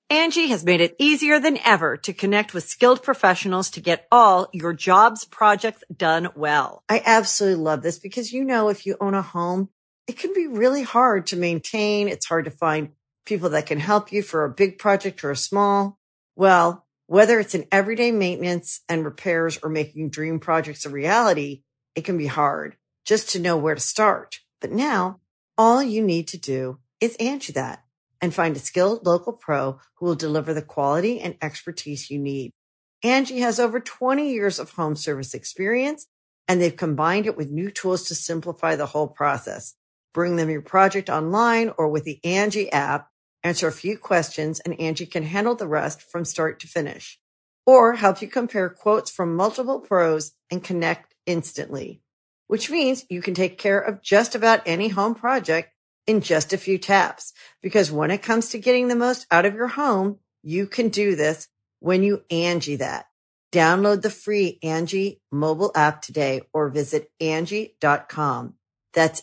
Angie has made it easier than ever to connect with skilled professionals to get all your jobs projects done well. I absolutely love this because, if you own a home, it can be really hard to maintain. It's hard to find people that can help you for a big project or a small. Well, whether it's in everyday maintenance and repairs or making dream projects a reality, it can be hard just to know where to start. But now all you need to do is Angie that and find a skilled local pro who will deliver the quality and expertise you need. Angie has over 20 years of home service experience, and they've combined it with new tools to simplify the whole process. Bring them your project online or with the Angie app, answer a few questions, and Angie can handle the rest from start to finish. Or help you compare quotes from multiple pros and connect instantly, which means you can take care of just about any home project in just a few taps. Because when it comes to getting the most out of your home, you can do this when you Angie that. Download the free Angie mobile app today or visit Angie.com. That's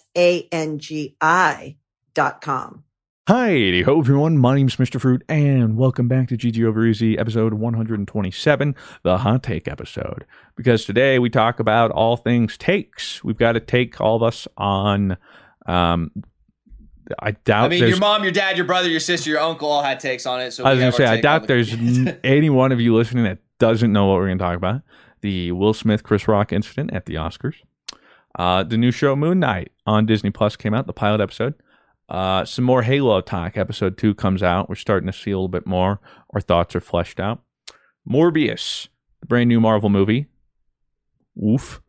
ANGI.com. Hi, ho everyone, my name's Mr. Fruit, and welcome back to GG Over Easy, episode 127, the Hot Take episode. Because today we talk about all things takes. We've got to take all of us on, your mom, your dad, your brother, your sister, your uncle all had takes on it. So I was going to say, I doubt there's any one of you listening that doesn't know what we're going to talk about. The Will Smith, Chris Rock incident at the Oscars. The new show Moon Knight on Disney Plus came out, the pilot episode. Some more Halo talk. Episode 2 comes out. We're starting to see a little bit more. Our thoughts are fleshed out. Morbius, the brand new Marvel movie. Oof.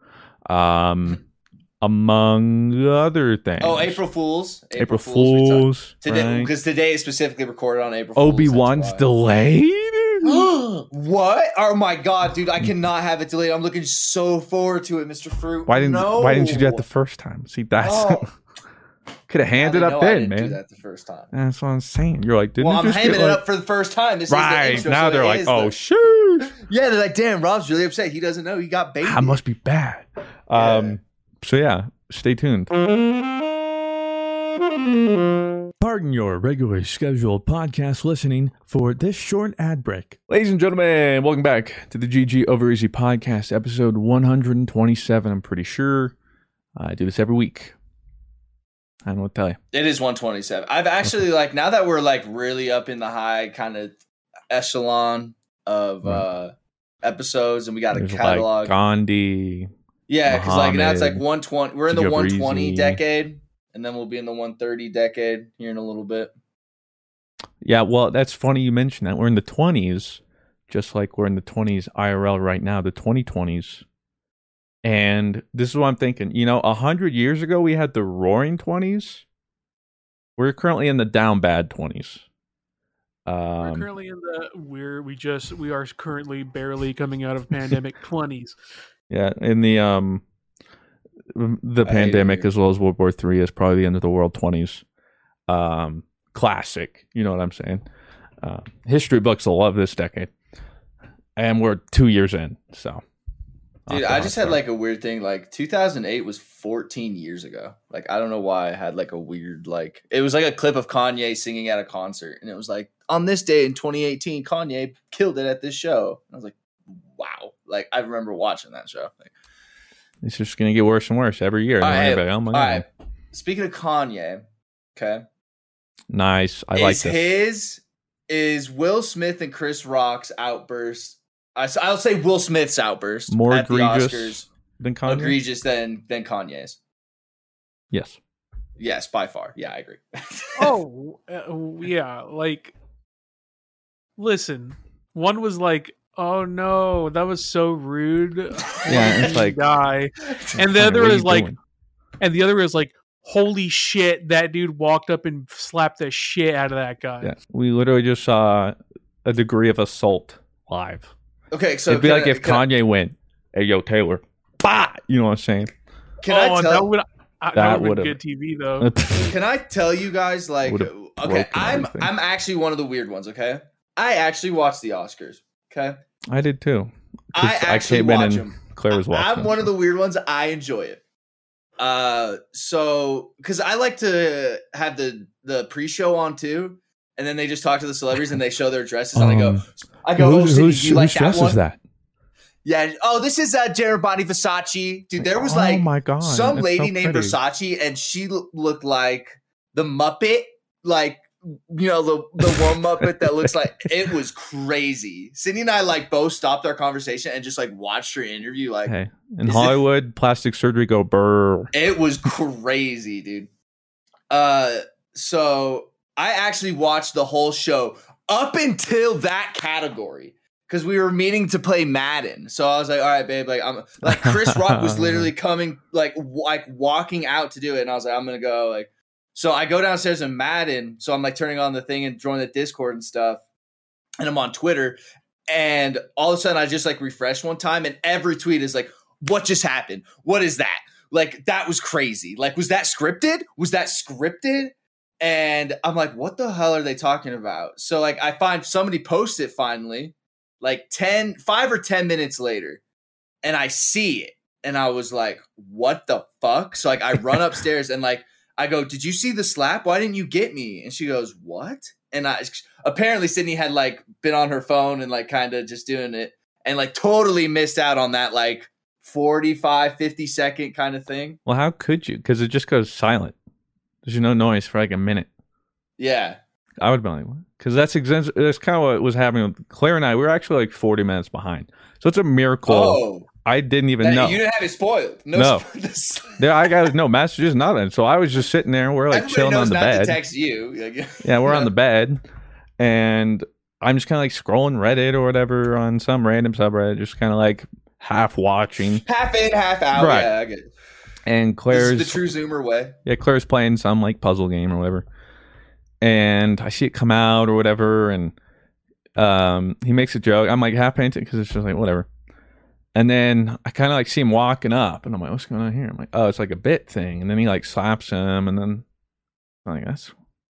Among other things. Oh, April Fools. April Fools. Today, because today is specifically recorded on April Fools. Obi-Wan's delayed? What? Oh my god, dude! I cannot have it delayed. I'm looking so forward to it, Mr. Fruit. Why didn't you do that the first time? See, that's could have handed up then, man. Do that the first time. That's what I'm saying. You're like, I'm hamming it up for the first time. This right is the intro, now, so they're like, oh shoot. Yeah, they're like, damn, Rob's really upset. He doesn't know he got baby. I must be bad. So yeah, stay tuned. Pardon your regularly scheduled podcast listening for this short ad break. Ladies and gentlemen, welcome back to the GG Over Easy podcast, episode 127. I'm pretty sure I do this every week. I don't know what to tell you. It is 127. I've actually, now that we're, really up in the high kind of echelon of episodes, and we got a catalog. Gandhi. Yeah, because, now it's, 120. We're in the Jabreezy. 120 decade. And then we'll be in the 130 decade here in a little bit. Yeah, well, that's funny you mentioned that. We're in the 20s, just like we're in the 20s IRL right now, the 2020s. And this is what I'm thinking. 100 years ago, we had the roaring 20s. We're currently in the down bad 20s. We're currently in the we are currently barely coming out of pandemic 20s. Yeah, in the pandemic as well as World War III is probably the end of the world 20s. Classic. You know what I'm saying? History books will love this decade. And we're 2 years in, so. Dude, I just had a weird thing. 2008 was 14 years ago. I don't know why I had a weird, it was a clip of Kanye singing at a concert. And it was on this day in 2018, Kanye killed it at this show. And I was like, wow. I remember watching that show. It's just going to get worse and worse every year. All right. Speaking of Kanye, okay. Nice. I like this. Is Will Smith and Chris Rock's outburst, I'll say Will Smith's outburst more at egregious the Oscars than Kanye? Egregious than Kanye's? Yes. Yes, by far. Yeah, I agree. Yeah. Listen, one was oh no, that was so rude. Yeah, it's guy. And the other is holy shit, that dude walked up and slapped the shit out of that guy. Yeah, we literally just saw a degree of assault live. Okay, so it'd be if Kanye went, "Hey, yo, Taylor," bah! You know what I'm saying? That would have been good TV though. Can I tell you guys okay, I'm actually one of the weird ones. Okay, I actually watched the Oscars. Okay. I did too. I actually watch them. Claire was watching. I'm one of the weird ones. I enjoy it. So because I like to have the pre-show on too, and then they just talk to the celebrities and they show their dresses, and I go, whose dress is that? Yeah. Oh, this is Gerabani Versace, dude. There was oh my God, some lady so named Versace, and she looked like the Muppet, like, you know, the one Muppet that looks like, it was crazy. Sydney and I like both stopped our conversation and just like watched her interview. Like, hey, in Hollywood, plastic surgery go burr. It was crazy, dude. So I actually watched the whole show up until that category because we were meeting to play Madden. So I was like, all right, babe, like I'm like Chris Rock was literally coming, like walking out to do it, and I was like, I'm gonna go, like. So I go downstairs in Madden. So I'm like turning on the thing and joining the Discord and stuff. And I'm on Twitter. And all of a sudden I just like refresh one time. And every tweet is like, what just happened? What is that? Like, that was crazy. Like, was that scripted? And I'm like, what the hell are they talking about? So like I find somebody post it finally, like 5 or 10 minutes later. And I see it. And I was like, what the fuck? So like I run upstairs and like, I go, did you see the slap? Why didn't you get me? And she goes, what? And apparently Sydney had like been on her phone and like kind of just doing it and like totally missed out on that like 45, 50 second kind of thing. Well, how could you? Because it just goes silent. There's no noise for like a minute. Yeah. I would be like, what? Because that's kind of what was happening with Claire and I. We were actually like 40 minutes behind. So it's a miracle. Oh. I didn't even know. You didn't have it spoiled. No. I got no messages, nothing. So I was just sitting there. We're like chilling on the bed. To text you. Yeah, we're on the bed, and I'm just kind of like scrolling Reddit or whatever on some random subreddit, just kind of like half watching, half in, half out. Right. Yeah, I get it. And Claire's this is the true Zoomer way. Yeah, Claire's playing some like puzzle game or whatever, and I see it come out or whatever, and he makes a joke. I'm like half paying attention because it's just like whatever. And then I kind of like see him walking up, and I'm like, what's going on here? I'm like, oh, it's like a bit thing. And then he like slaps him, and then I'm like, that's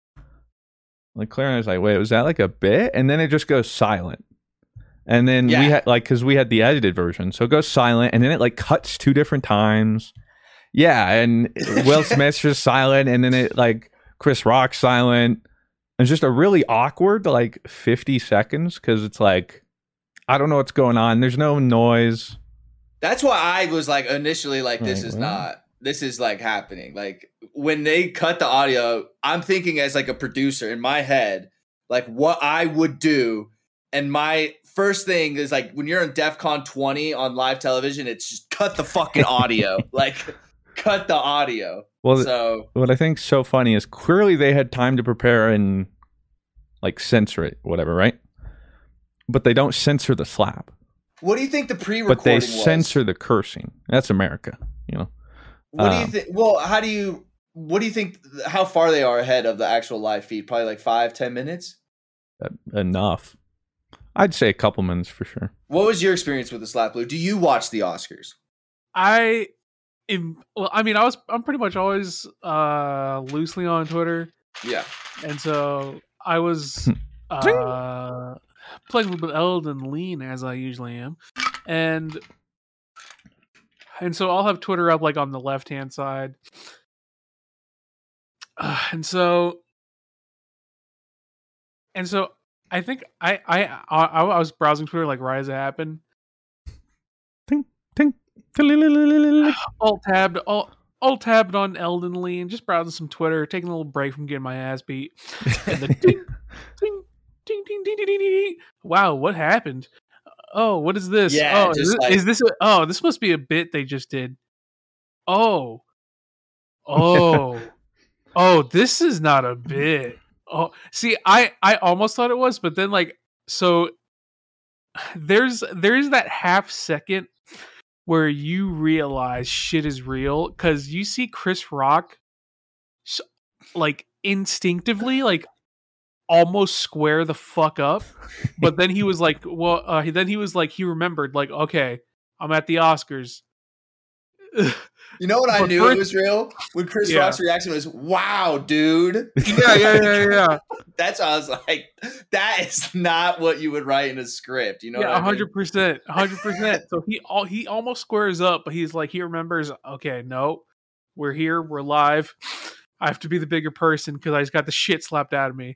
like Claire and I was like, wait, was that like a bit? And then it just goes silent. And then we had like, because we had the edited version, so it goes silent, and then it like cuts 2 different times. Yeah, and Will Smith's just silent, and then it like Chris Rock's silent. It's just a really awkward like 50 seconds because it's like, I don't know what's going on. There's no noise. That's why I was like initially like, this is like happening. Like when they cut the audio, I'm thinking as like a producer in my head, like what I would do. And my first thing is like when you're on DEFCON 20 on live television, it's just cut the fucking audio. Like cut the audio. Well, so what I think's so funny is clearly they had time to prepare and like censor it, whatever, right? But they don't censor the slap. What do you think the pre-recording But they was? censor the cursing. That's America, you know. What do you think? Well, what do you think, how far they are ahead of the actual live feed? Probably like 5-10 minutes? Enough. I'd say a couple minutes for sure. What was your experience with the slap, Blue? Do you watch the Oscars? I'm pretty much always loosely on Twitter. Yeah. And so I was playing a little bit Elden Ring as I usually am. And so I'll have Twitter up like on the left-hand side. And so I think I was browsing Twitter like right as it happened. Ting, ting. Alt tabbed on Elden Ring, just browsing some Twitter, taking a little break from getting my ass beat. And then ding, ding, ding, ding, ding, ding, ding, ding. Wow, what happened? Oh, what is this? Yeah, this must be a bit they just did. Oh, this is not a bit. Oh, see, I almost thought it was, but then like, so there's that half second where you realize shit is real because you see Chris Rock like instinctively like almost square the fuck up, but then he was like, he remembered like, okay, I'm at the Oscars. You know what I knew it was real? When Chris Rock's reaction was, wow, dude. Yeah. That's how I was like, that is not what you would write in a script. You know what I mean? 100%. So he almost squares up, but he's like, he remembers, okay, no, we're here, we're live. I have to be the bigger person because I just got the shit slapped out of me.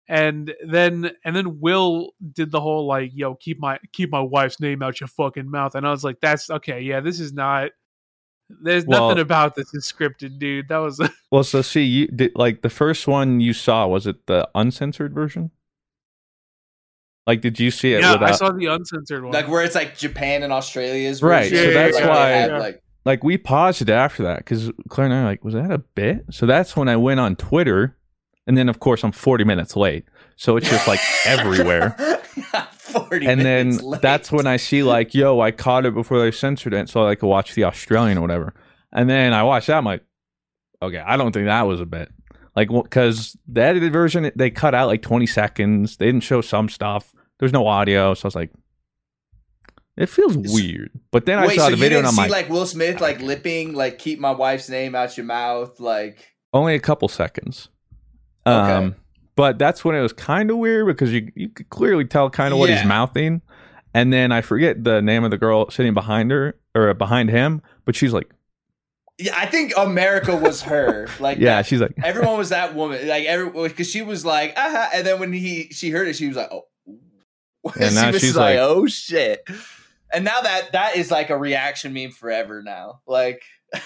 And then Will did the whole like, yo, keep my wife's name out your fucking mouth. And I was like, that's okay. Yeah, this is not. There's nothing about this is scripted, dude. That was well. So see, you did like the first one you saw. Was it the uncensored version? Like, did you see it? Yeah, I saw the uncensored one. Like where it's like Japan and Australia's right. version. So that's like, why. Like we paused it after that because Claire and I were like, was that a bit? So that's when I went on Twitter. And then, of course, I'm 40 minutes late. So it's just like everywhere. 40 and then minutes late. That's when I see like, yo, I caught it before they censored it. So I could watch the Australian or whatever. And then I watched that. I'm like, okay, I don't think that was a bit. Like, because the edited version, they cut out like 20 seconds. They didn't show some stuff. There's no audio. So I was like, it feels weird. But then I saw the video and I'm like, like Will Smith, like lipping, like keep my wife's name out your mouth. Like only a couple seconds. Okay. But that's when it was kind of weird because you could clearly tell kind of what he's mouthing. And then I forget the name of the girl sitting behind her or behind him, but she's like, yeah, I think America was her. Like, yeah, she's like, everyone was that woman. Like, because she was like, and then when she heard it, she was like, oh, and now she's like, oh shit. And now that is like a reaction meme forever now. Like,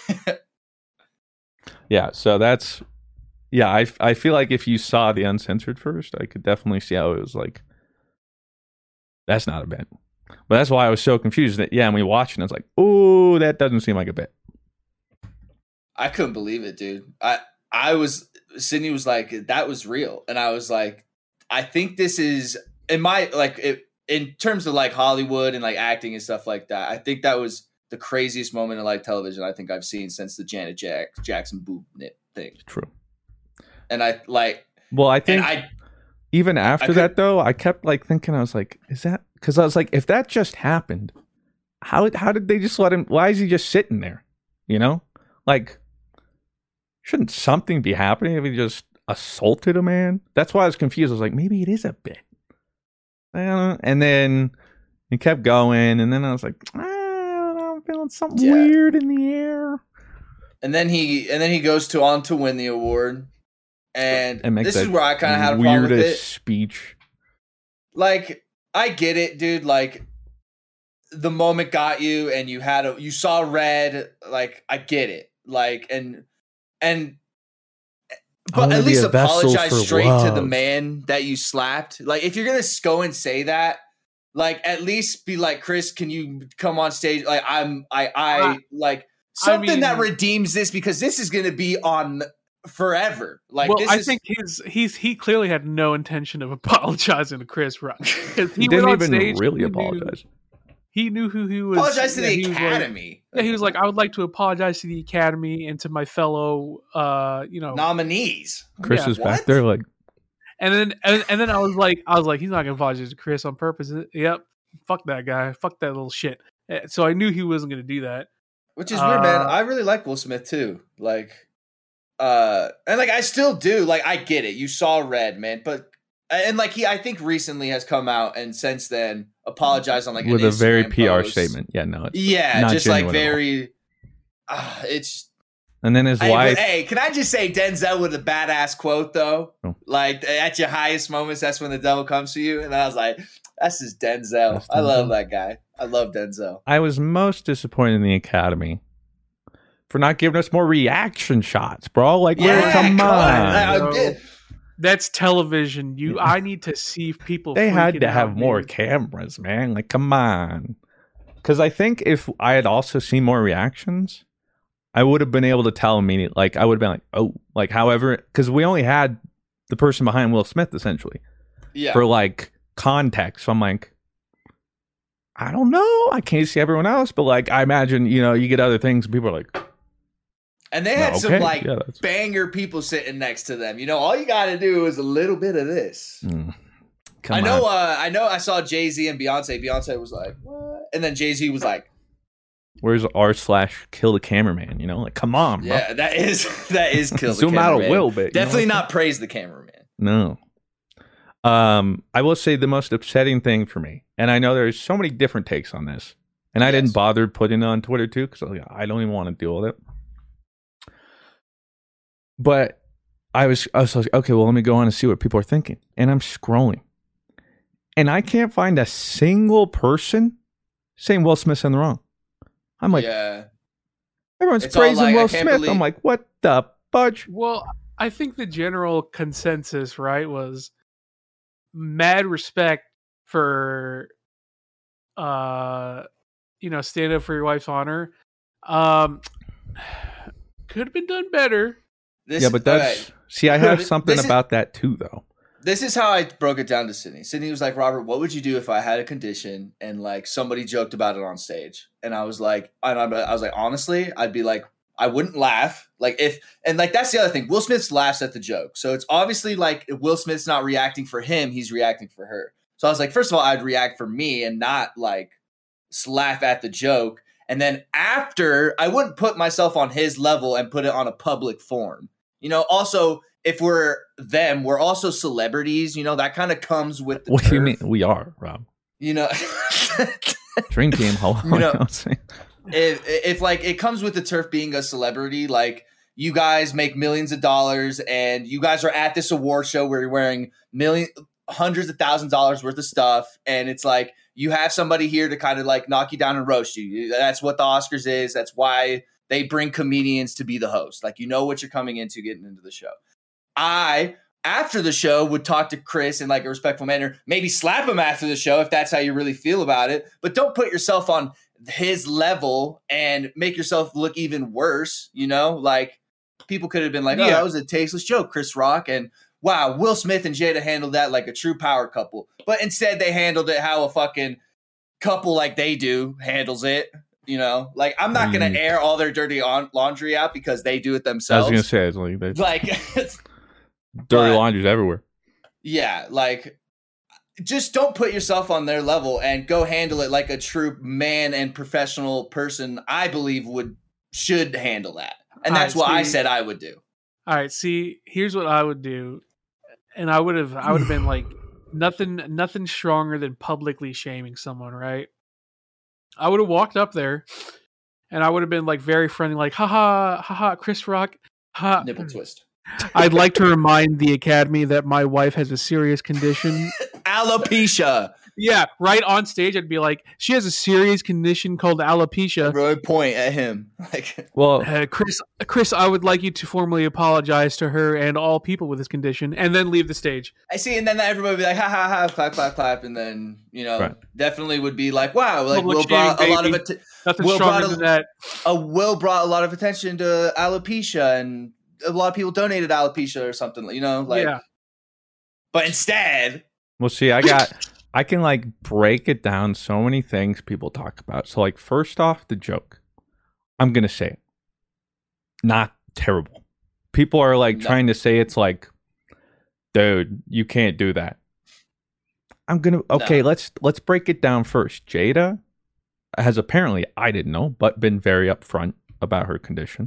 yeah, so that's. Yeah, I feel like if you saw the uncensored first, I could definitely see how it was like, that's not a bit. But that's why I was so confused that, and we watched it, and I was like, oh, that doesn't seem like a bit. I couldn't believe it, dude. Sydney was like, that was real. And I was like, I think this is, in terms of like Hollywood and like acting and stuff like that, I think that was the craziest moment in like television I think I've seen since the Janet Jackson boob knit thing. True. And I like. Well, I think even after that though, I kept like thinking, I was like, is that because I was like, if that just happened, how did they just let him? Why is he just sitting there? You know, like shouldn't something be happening if he just assaulted a man? That's why I was confused. I was like, maybe it is a bit. And then he kept going, and then I was like, I don't know, I'm feeling something weird in the air. And then he goes on to win the award. And this is where I kind of had a problem with it. Weirdest speech. Like, I get it, dude. Like, the moment got you, and you saw red. Like, I get it. Like, but at least apologize straight to the man that you slapped. Like, if you're gonna go and say that, like, at least be like, Chris, can you come on stage? Like, like something that redeems this, because this is gonna be on forever. Like, well, I think he clearly had no intention of apologizing to Chris Rock, because he didn't even stage, really apologize. He knew who he was. Apologize to the Academy. He was like, I would like to apologize to the Academy and to my fellow, nominees. Chris is back there, like, and then I was like, he's not gonna apologize to Chris on purpose. Yep, fuck that guy, fuck that little shit. So I knew he wasn't gonna do that. Which is weird, man. I really like Will Smith too. Like. And like I still do, like I get it. You saw red, man, but and like I think recently has come out and since then apologized on like with an a very Instagram PR statement. Yeah, no, it's just like very. It's. And then his wife. Hey, can I just say Denzel with a badass quote though? Oh. Like at your highest moments, that's when the devil comes to you, and I was like, that's just Denzel. I love that guy. I love Denzel. I was most disappointed in the Academy for not giving us more reaction shots, bro. Like, come on. That's television. I need to see people. They had to have more cameras, man. Like, come on. Because I think if I had also seen more reactions, I would have been able to tell immediately. Like, I would have been like, oh, like, however, because we only had the person behind Will Smith, essentially. Yeah. For, like, context. So I'm like, I don't know. I can't see everyone else. But, like, I imagine, you get other things and people are like, and they had some banger people sitting next to them. All you got to do is a little bit of this. I know. I saw Jay-Z and Beyonce. Beyonce was like, "What?" And then Jay-Z was like, "Where's r/kill the cameraman?" Like, come on, bro. Yeah, that is kill the Zoom cameraman. out a little bit. Definitely not praise the cameraman. No. I will say the most upsetting thing for me, and I know there's so many different takes on this, and I didn't bother putting it on Twitter too because I don't even want to deal with it. But I was like, okay, well, let me go on and see what people are thinking. And I'm scrolling. And I can't find a single person saying Will Smith's in the wrong. I'm like, yeah. Everyone's It's all praising like, Will I can't Smith. believe- I'm like, what the fudge? Well, I think the general consensus, right, was mad respect for, stand up for your wife's honor. Could have been done better. This, Yeah, but that's... okay. See, I have This something is- about that too, though. This is how I broke it down to Sydney. Sydney was like, Robert, what would you do if I had a condition and like somebody joked about it on stage? And I was like, honestly, I'd be like, I wouldn't laugh. And that's the other thing. Will Smith laughs at the joke. So it's obviously like if Will Smith's not reacting for him, he's reacting for her. So I was like, first of all, I'd react for me and not like laugh at the joke. And then after, I wouldn't put myself on his level and put it on a public forum. Also, if we're them, we're also celebrities. That kind of comes with the What do you turf. mean? We are, Rob. If Dream Team. Hello. like it comes with the turf being a celebrity, like you guys make millions of dollars and you guys are at this award show where you're wearing hundreds of thousands of dollars worth of stuff. And it's like, you have somebody here to kind of like knock you down and roast you. That's what the Oscars is. That's why they bring comedians to be the host. Like, what you're coming into getting into the show. I, after the show, would talk to Chris in like a respectful manner, maybe slap him after the show if that's how you really feel about it. But don't put yourself on his level and make yourself look even worse. Like people could have been like, oh, that was a tasteless joke, Chris Rock. And wow, Will Smith and Jada handled that like a true power couple. But instead they handled it how a fucking couple like they do handles it. Like I'm not going to air all their dirty laundry out because they do it themselves. I was going to say, like dirty laundry's everywhere. Yeah, like just don't put yourself on their level and go handle it like a true man and professional person. I believe should handle that, and that's what I said I would do. All right, see, here's what I would do, and I would have been like nothing stronger than publicly shaming someone, right? I would have walked up there, and I would have been like very friendly, like haha, Chris Rock, ha. Nipple twist. I'd like to remind the Academy that my wife has a serious condition. Alopecia. Yeah, right on stage, I'd be like, she has a serious condition called alopecia. Really point at him. Well, Chris, I would like you to formally apologize to her and all people with this condition, and then leave the stage. I see, and then everybody would be like, ha ha ha, clap, clap, clap, and then right. Definitely would be like, wow, like Public Will brought shaming, a lot of baby. Nothing stronger than that. Will brought a lot of attention to alopecia, and a lot of people donated alopecia or something, Yeah. But instead, well, see, I can like break it down so many things people talk about. So like first off, the joke. I'm going to say it. Not terrible. People are like trying to say it's like, dude, you can't do that. I'm going to let's break it down first. Jada has apparently, I didn't know, but been very upfront about her condition.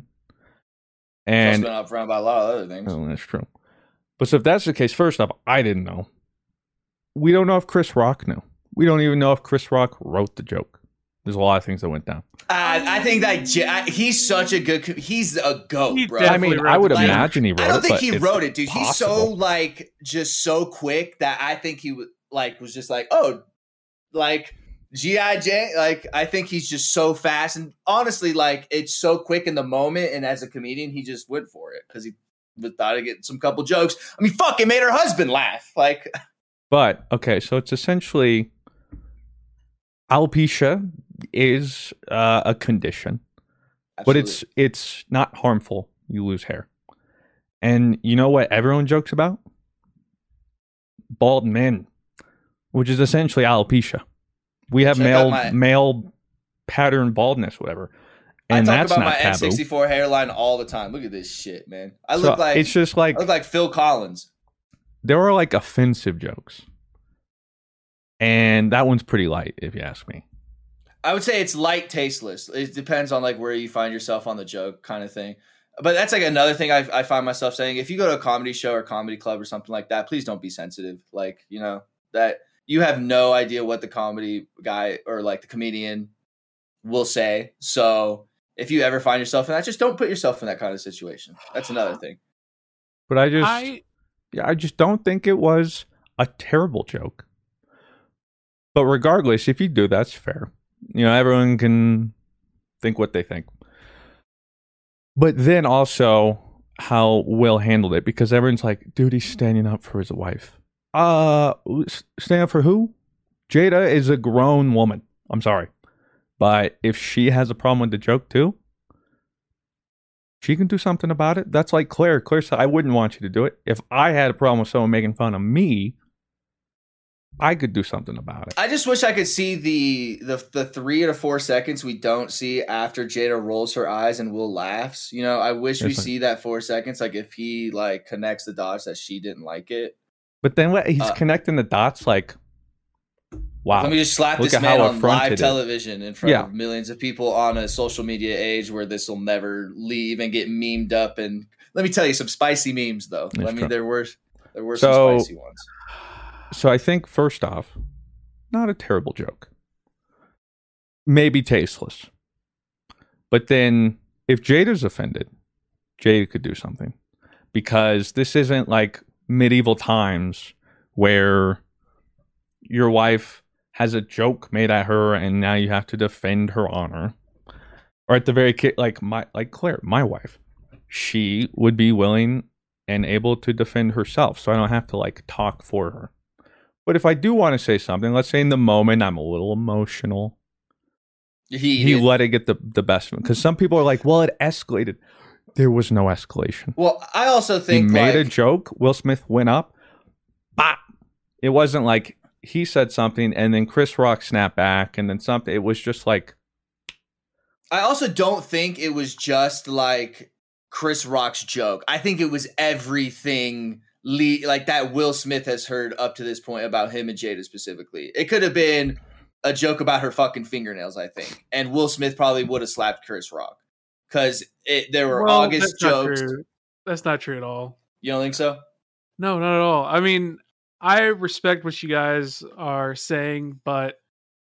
And been upfront about a lot of other things. Oh, that's true. But so if that's the case, first off, I didn't know. We don't know if Chris Rock knew. We don't even know if Chris Rock wrote the joke. There's a lot of things that went down. I think that he's such a good. He's a goat, bro. I mean, I would imagine he wrote it. I don't think he but wrote it, dude. possible. He's so like just so quick that I think he was just like, oh, like G.I. Jane. Like I think he's just so fast, and honestly, like it's so quick in the moment. And as a comedian, he just went for it because he thought of getting some couple jokes. I mean, fuck, it made her husband laugh. Like. But, okay, so it's essentially alopecia is a condition, Absolutely. but it's not harmful. You lose hair. And you know what everyone jokes about? Bald men, which is essentially alopecia. We have male pattern baldness, whatever. And I talk that's about not my taboo. N64 hairline all the time. Look at this shit, man. I So look like it's just like I look like Phil Collins. there are like offensive jokes. And that one's pretty light, if you ask me. I would say it's light, tasteless. It depends on like where you find yourself on the joke kind of thing. But that's like another thing I find myself saying. If you go to a comedy show or comedy club or something like that, please don't be sensitive. Like, that you have no idea what the comedy guy or like the comedian will say. So if you ever find yourself in that, just don't put yourself in that kind of situation. That's another thing. But I just don't think it was a terrible joke. But regardless, if you do, that's fair. Everyone can think what they think. But then also how Will handled it, because everyone's like, dude, he's standing up for his wife. Stand up for who? Jada is a grown woman. I'm sorry. But if she has a problem with the joke too, she can do something about it. That's like Claire. Claire said, I wouldn't want you to do it. If I had a problem with someone making fun of me, I could do something about it. I just wish I could see the 3 to 4 seconds we don't see after Jada rolls her eyes and Will laughs. I wish we see that 4 seconds. Like if he like connects the dots that she didn't like it. But then he's connecting the dots like, wow. Let me just slap this man on live television in front of millions of people on a social media age where this will never leave and get memed up. And let me tell you some spicy memes though. There were some spicy ones. So I think first off, not a terrible joke. Maybe tasteless. But then if Jada's offended, Jada could do something. Because this isn't like medieval times where your wife has a joke made at her and now you have to defend her honor. Or at the very like Claire, my wife, she would be willing and able to defend herself, so I don't have to like talk for her. But if I do want to say something, let's say in the moment I'm a little emotional, he let it get the best of him. Because some people are like, well, it escalated. There was no escalation. Well, I also think he made a joke. Will Smith went up. Bop. It wasn't like he said something and then Chris Rock snapped back and then something. It was just like. I also don't think it was just like Chris Rock's joke. I think it was everything like that Will Smith has heard up to this point about him and Jada specifically. It could have been a joke about her fucking fingernails, I think. And Will Smith probably would have slapped Chris Rock. Because there were August jokes. That's not true at all. You don't think so? No, not at all. I mean, I respect what you guys are saying, but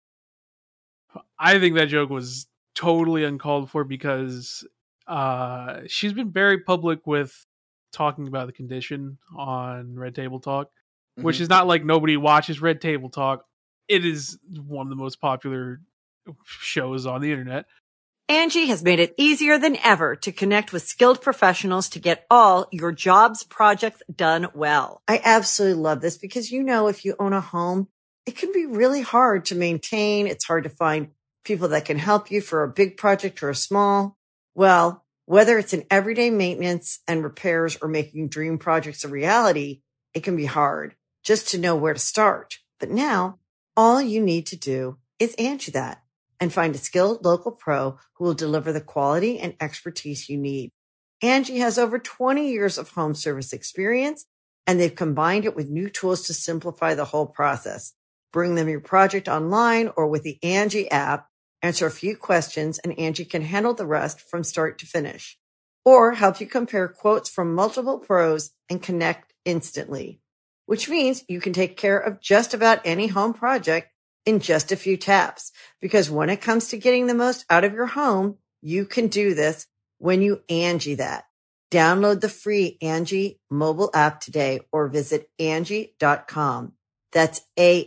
I think that joke was totally uncalled for because she's been very public with talking about the condition on Red Table Talk, which is not like nobody watches Red Table Talk. It is one of the most popular shows on the internet. Angie has made it easier than ever to connect with skilled professionals to get all your jobs projects done well. I absolutely love this because, if you own a home, it can be really hard to maintain. It's hard to find people that can help you for a big project or a small. Well, whether it's in everyday maintenance and repairs or making dream projects a reality, it can be hard just to know where to start. But now, all you need to do is Angie that and find a skilled local pro who will deliver the quality and expertise you need. Angie has over 20 years of home service experience, and they've combined it with new tools to simplify the whole process. Bring them your project online or with the Angie app. Answer a few questions and Angie can handle the rest from start to finish. Or help you compare quotes from multiple pros and connect instantly. Which means you can take care of just about any home project in just a few taps. Because when it comes to getting the most out of your home, you can do this when you Angie that. Download the free Angie mobile app today or visit Angie.com. That's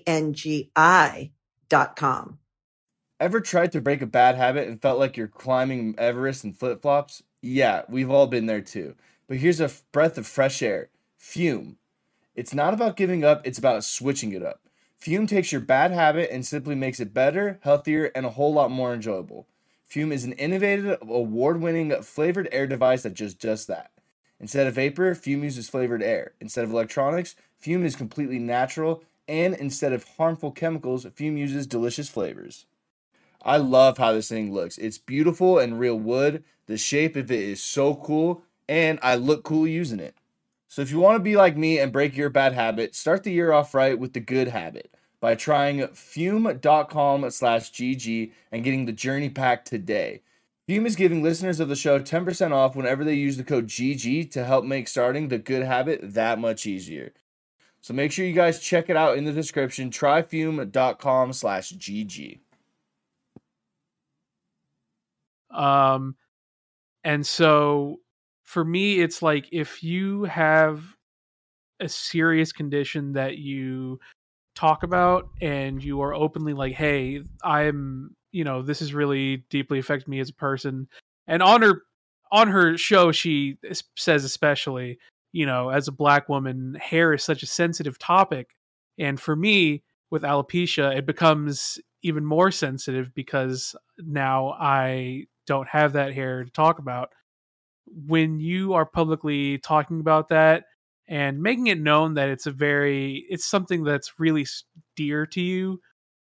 ANGI.com. Ever tried to break a bad habit and felt like you're climbing Everest in flip-flops? Yeah, we've all been there too. But here's a breath of fresh air. Fume. It's not about giving up, it's about switching it up. Fume takes your bad habit and simply makes it better, healthier, and a whole lot more enjoyable. Fume is an innovative, award-winning flavored air device that does that. Instead of vapor, Fume uses flavored air. Instead of electronics, Fume is completely natural. And instead of harmful chemicals, Fume uses delicious flavors. I love how this thing looks. It's beautiful and real wood. The shape of it is so cool, and I look cool using it. So if you want to be like me and break your bad habit, start the year off right with the good habit by trying fume.com/GG and getting the journey pack today. Fume is giving listeners of the show 10% off whenever they use the code GG to help make starting the good habit that much easier. So make sure you guys check it out in the description. Try fume.com/GG. And so for me, it's like if you have a serious condition that you talk about and you are openly like, hey, I'm, this has really deeply affected me as a person. And on her show, she says, especially, as a Black woman, hair is such a sensitive topic. And for me, with alopecia, it becomes even more sensitive because now I don't have that hair to talk about. When you are publicly talking about that and making it known that it's something that's really dear to you,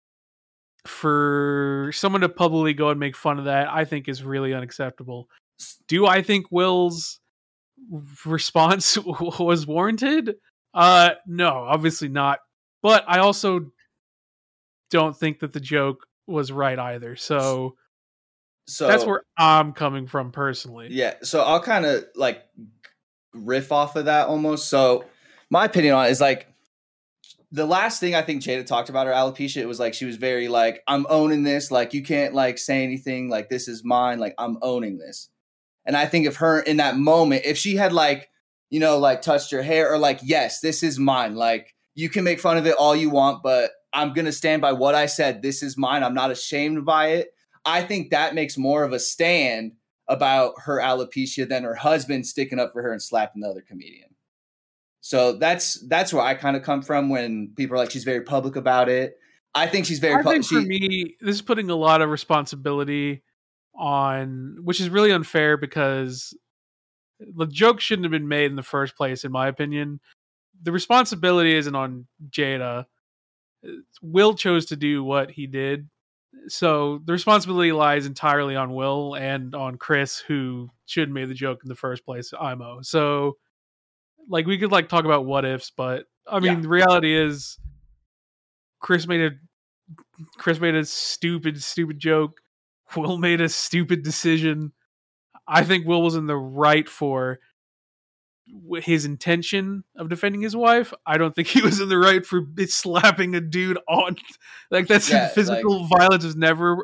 for someone to publicly go and make fun of that, I think is really unacceptable. Do I think Will's response was warranted? No, obviously not. But I also don't think that the joke was right either. So that's where I'm coming from personally. Yeah. So I'll kind of like riff off of that almost. So my opinion on it is like, the last thing I think Jada talked about her alopecia, it was like she was very like, I'm owning this. Like, you can't like say anything. Like, this is mine. Like, I'm owning this. And I think if her in that moment, if she had like, like touched her hair or like, yes, this is mine. Like, you can make fun of it all you want, but I'm going to stand by what I said. This is mine. I'm not ashamed by it. I think that makes more of a stand about her alopecia than her husband sticking up for her and slapping the other comedian. So that's where I kind of come from when people are like, she's very public about it. I think she's very public. For me, this is putting a lot of responsibility on, which is really unfair because the joke shouldn't have been made in the first place, in my opinion. The responsibility isn't on Jada. Will chose to do what he did. So the responsibility lies entirely on Will and on Chris, who should have made the joke in the first place, IMO. So like we could like talk about what ifs, but I mean, the reality is Chris made a stupid joke. Will made a stupid decision. I think Will was in the right for his intention of defending his wife. I don't think he was in the right for slapping a dude on. Like that's physical violence is never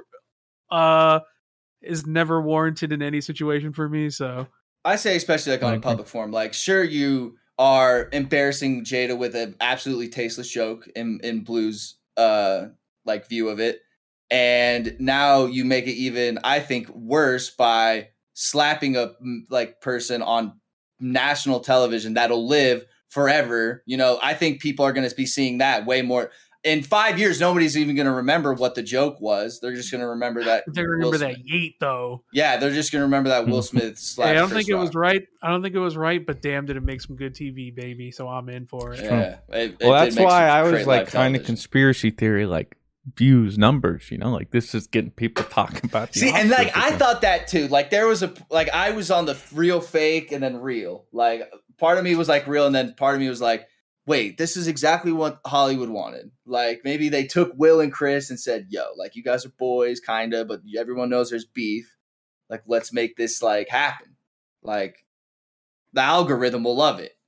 warranted in any situation for me. So I say, especially like on a public forum, like sure you are embarrassing Jada with an absolutely tasteless joke in Blue's like view of it, and now you make it even, I think, worse by slapping a like person on national television that'll live forever. I think people are going to be seeing that way more. In 5 years, nobody's even going to remember what the joke was. They're just going to remember that. They're going to remember that yeet, though. Yeah, they're just going to remember that Will Smith slapped. I don't think it was right. I don't think it was right, but damn, did it make some good TV, baby? So I'm in for it. Yeah. Well, that's why I was like kind of conspiracy theory, like views, numbers. Like this is getting people talking about. See, and like I thought that too. Like there was I was on the real, fake, and then real. Like part of me was like real, and then part of me was like, wait, this is exactly what Hollywood wanted. Like maybe they took Will and Chris and said, yo, like you guys are boys kind of, but everyone knows there's beef. Like, let's make this like happen. Like the algorithm will love it.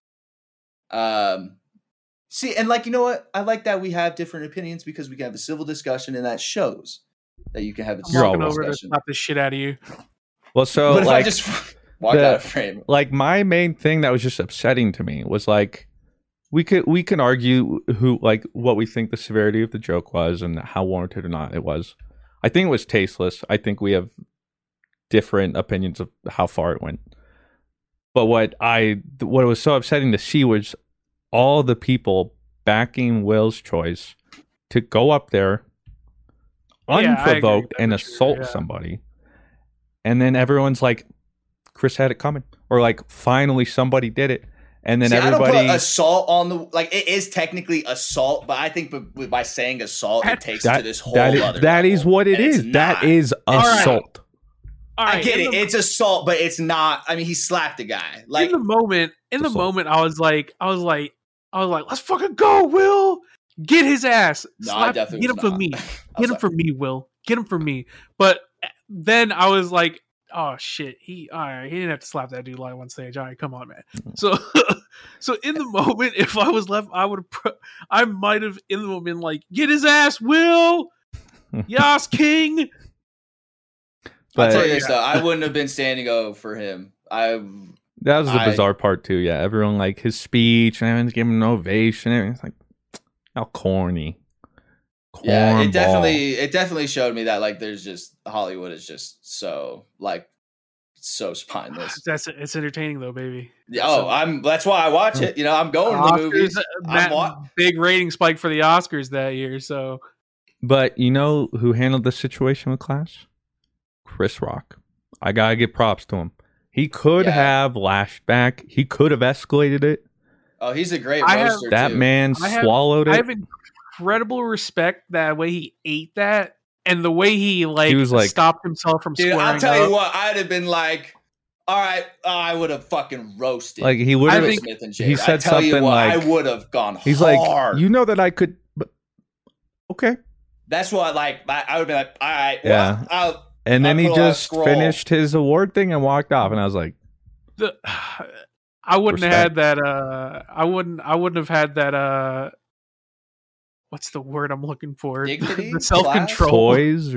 See, and like, you know what? I like that we have different opinions because we can have a civil discussion and that shows that you can have a civil discussion. Over to slap the shit out of you. Well, so but if like, I just walk out of frame. Like my main thing that was just upsetting to me was like, we can argue what we think the severity of the joke was and how warranted or not it was. I think it was tasteless. I think we have different opinions of how far it went. But what was so upsetting to see was all the people backing Will's choice to go up there unprovoked and assault somebody. And then everyone's like, Chris had it coming. Or like, finally somebody did it. And then everybody, I don't put assault on the, like it is technically assault, but I think by saying assault, it takes it to this whole other level. That is what it is. That is assault. All right, I get it. It's assault, but it's not. I mean, he slapped a guy. Like in the moment, I was like, let's fucking go, Will. Get his ass. No, I definitely get him for me. Get him for me, Will. Get him for me. But then I was like, oh shit, he didn't have to slap that dude live on stage. All right, come on, man. So in the moment, if I was left, I might have in the moment been like, get his ass, Will. Yas King. I'll tell you this though, I wouldn't have been standing over for him. That was the bizarre part too. Yeah, everyone like his speech and everyone's giving him an ovation. It's like how corny. Yeah, it definitely showed me that like there's just Hollywood is just so like so spineless. It's entertaining though, baby. Yeah, that's why I watch it. You know, I'm going to the movies. Big rating spike for the Oscars that year. So, but you know who handled the situation with class? Chris Rock. I gotta give props to him. He could have lashed back. He could have escalated it. Oh, he's a great roaster. That man swallowed it. I have incredible respect that way he ate that and the way he was like stopped himself from swearing. I'll tell you what, I'd have been like, all right, I would have fucking roasted. Like he literally, he said something like, I would have gone he's hard. Like, you know that I could, but okay. That's what I would be like, all right, well, and then he just finished his award thing and walked off, and I was like, I wouldn't have had that. I wouldn't have had that. What's the word I'm looking for? Dignity? The self-control. Poise,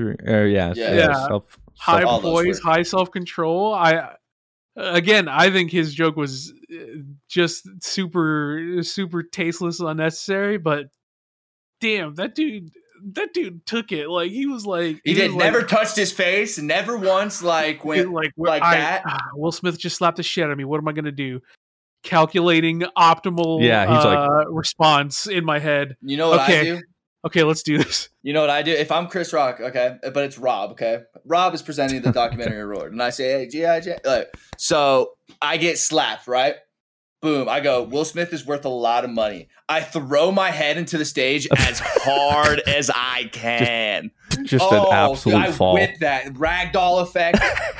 high poise, high self-control. I think his joke was just super, super tasteless, unnecessary. But damn, that dude took it. Like he was like never touched his face, never once went like that. Will Smith just slapped the shit out of me. What am I gonna do? Calculating optimal response in my head. You know what I do? Okay, let's do this. You know what I do? If I'm Chris Rock, okay, but it's Rob, okay? Rob is presenting the documentary award, and I say, hey, G.I.J. So I get slapped, right? Boom. I go, Will Smith is worth a lot of money. I throw my head into the stage as hard as I can. Just an absolute fall. I whip that ragdoll effect.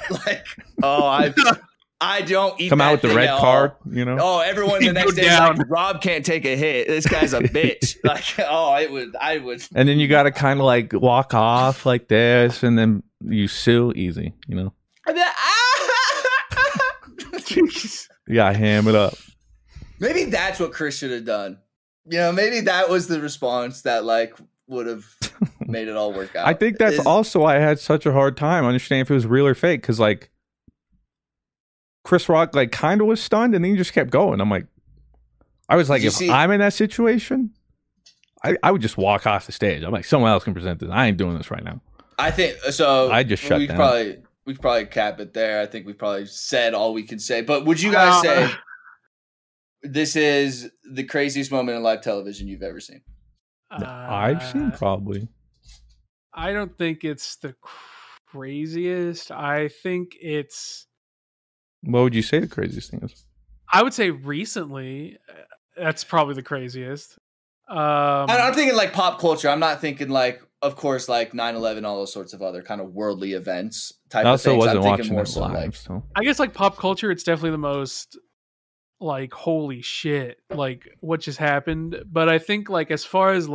I don't eat. Come out with the red card, you know. Oh, everyone the next day is like, Rob can't take a hit. This guy's a bitch. I would. And then you got to kind of like walk off like this, and then you sue easy, you know. Yeah, ham it up. Maybe that's what Chris should have done. You know, maybe that was the response that would have made it all work out. I think that's also why I had such a hard time understanding if it was real or fake, because Chris Rock kind of was stunned, and then he just kept going. I'm like, if I'm in that situation, I would just walk off the stage. I'm like, someone else can present this. I ain't doing this right now. I think so. I just shut down. We could probably cap it there. I think we probably said all we could say. But would you guys say this is the craziest moment in live television you've ever seen? I've seen probably. I don't think it's the craziest. I think it's. What would you say the craziest thing is? I would say recently, that's probably the craziest. I'm thinking pop culture. I'm not thinking of course, 9/11, all those sorts of other kind of worldly events type of things. I also wasn't watching more it live. So. I guess pop culture, it's definitely the most holy shit, what just happened. But I think as far as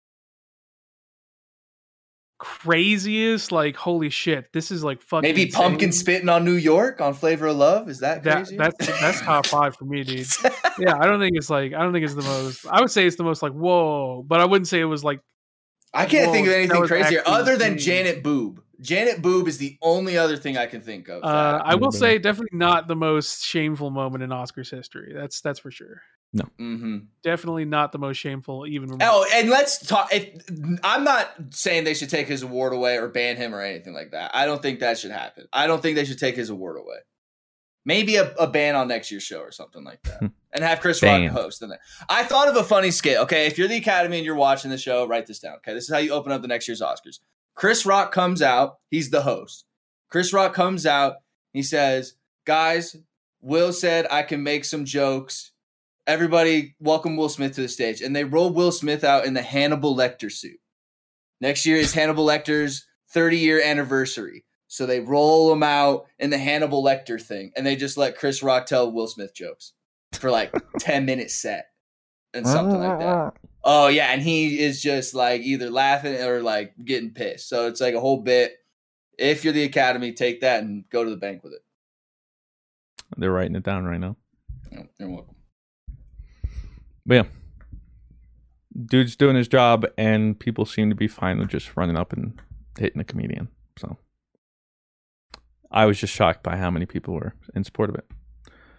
craziest, holy shit, this is fucking maybe insane. Pumpkin spitting on New York on Flavor of Love. Is that crazy? That's top 5 for me, dude. Yeah, I don't think it's the most. I would say it's the most whoa, but I wouldn't say it was I can't think of anything crazier other than Janet Boob. Janet Boob is the only other thing I can think of. I will say definitely not the most shameful moment in Oscars history. That's for sure. No. Mm-hmm. Definitely not the most shameful even. Oh, and let's talk. I'm not saying they should take his award away or ban him or anything like that. I don't think that should happen. I don't think they should take his award away. Maybe a ban on next year's show or something like that. And have Chris Rock host in there. I thought of a funny skit. Okay, if you're the Academy and you're watching the show, write this down. Okay, this is how you open up the next year's Oscars. Chris Rock comes out. He's the host. Chris Rock comes out. He says, guys, Will said I can make some jokes. Everybody, welcome Will Smith to the stage. And they roll Will Smith out in the Hannibal Lecter suit. Next year is Hannibal Lecter's 30-year anniversary. So they roll him out in the Hannibal Lecter thing. And they just let Chris Rock tell Will Smith jokes for 10-minute set and something like that. Oh, yeah. And he is just either laughing or getting pissed. So it's a whole bit. If you're the Academy, take that and go to the bank with it. They're writing it down right now. Oh, you're welcome. But yeah, dude's doing his job, and people seem to be fine with just running up and hitting a comedian. So I was just shocked by how many people were in support of it.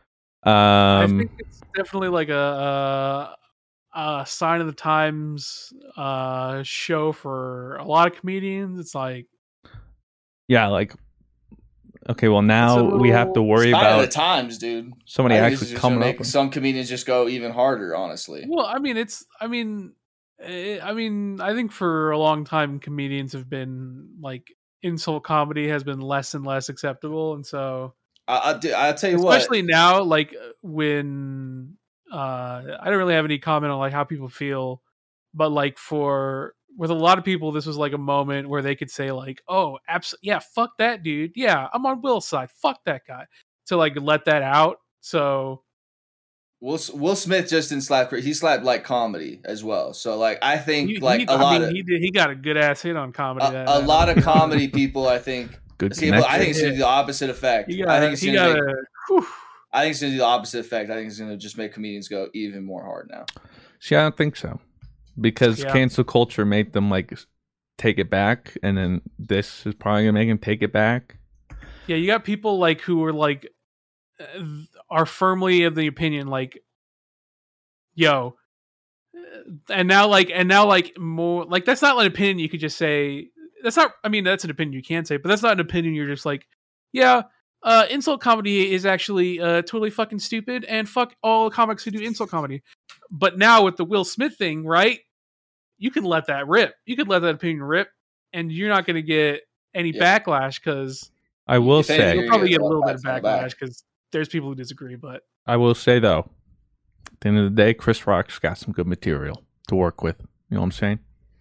I think it's definitely like a sign of the times show for a lot of comedians. It's like, yeah, like, okay, well now we have to worry Sign of about the times, dude. somebody I think actually it's just coming gonna up. make some comedians just go even harder. Honestly, well, I mean, I think for a long time comedians have been like insult comedy has been less and less acceptable, and so I'll tell you especially what. now, like when I don't really have any comment on like how people feel, but like with a lot of people, this was like a moment where they could say like, "Oh, absolutely, yeah, fuck that dude, yeah, I'm on Will's side, fuck that guy," to like let that out. So Will Smith just didn't slap. He slapped like comedy as well. So like I think he got a good ass hit on comedy. a lot of comedy people. I think Good I connection. think it's going to do the opposite effect. I think it's going to do the opposite effect. I think it's going to just make comedians go even more hard now. See, I don't think so, because cancel culture made them like take it back, and then this is probably gonna make them take it back. Yeah, you got people like who are like are firmly of the opinion like, yo, and now like more like that's not an opinion you could just say. That's not. I mean, that's an opinion you can say, but that's not an opinion you're just like, yeah. Insult comedy is actually totally fucking stupid, and fuck all comics who do insult comedy. But now with the Will Smith thing, right? You can let that rip. You could let that opinion rip, and you're not going to get any backlash because I will say you'll probably get a little bit of backlash because there's people who disagree. But I will say though, at the end of the day, Chris Rock's got some good material to work with. You know what I'm saying?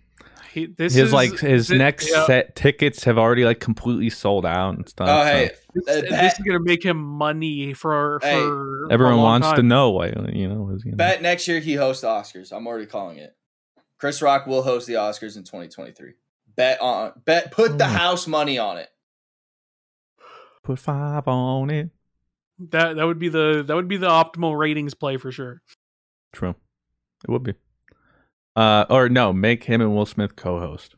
His next set tickets have already like completely sold out and stuff. Oh, hey, this is gonna make him money for everyone wants time. to know what you know. Bet next year he hosts the Oscars. I'm already calling it. Chris Rock will host the Oscars in 2023. Put the house money on it. Put 5 on it. That would be the optimal ratings play for sure. True, it would be. Or no, make him and Will Smith co-host.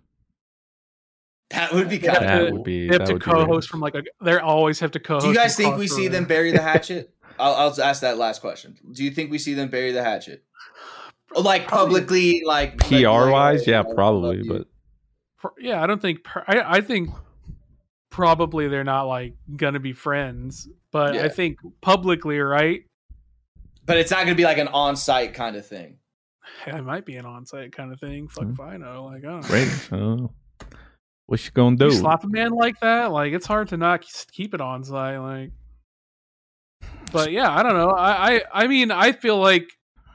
That would be kind of cool. They have to co-host from like they always have to co-host. Do you guys think we see them bury the hatchet? I'll ask that last question. Do you think we see them bury the hatchet? Like publicly, like PR wise, yeah, probably, but yeah, I don't think. I think probably they're not like gonna be friends, but I think publicly, right? But it's not gonna be like an on-site kind of thing. It might be an on-site kind of thing. Fuck if I know. Like, I don't know. Great. What you gonna do? You slap a man like that? Like, it's hard to not keep it on-site. Like, but yeah, I don't know. I mean, I feel like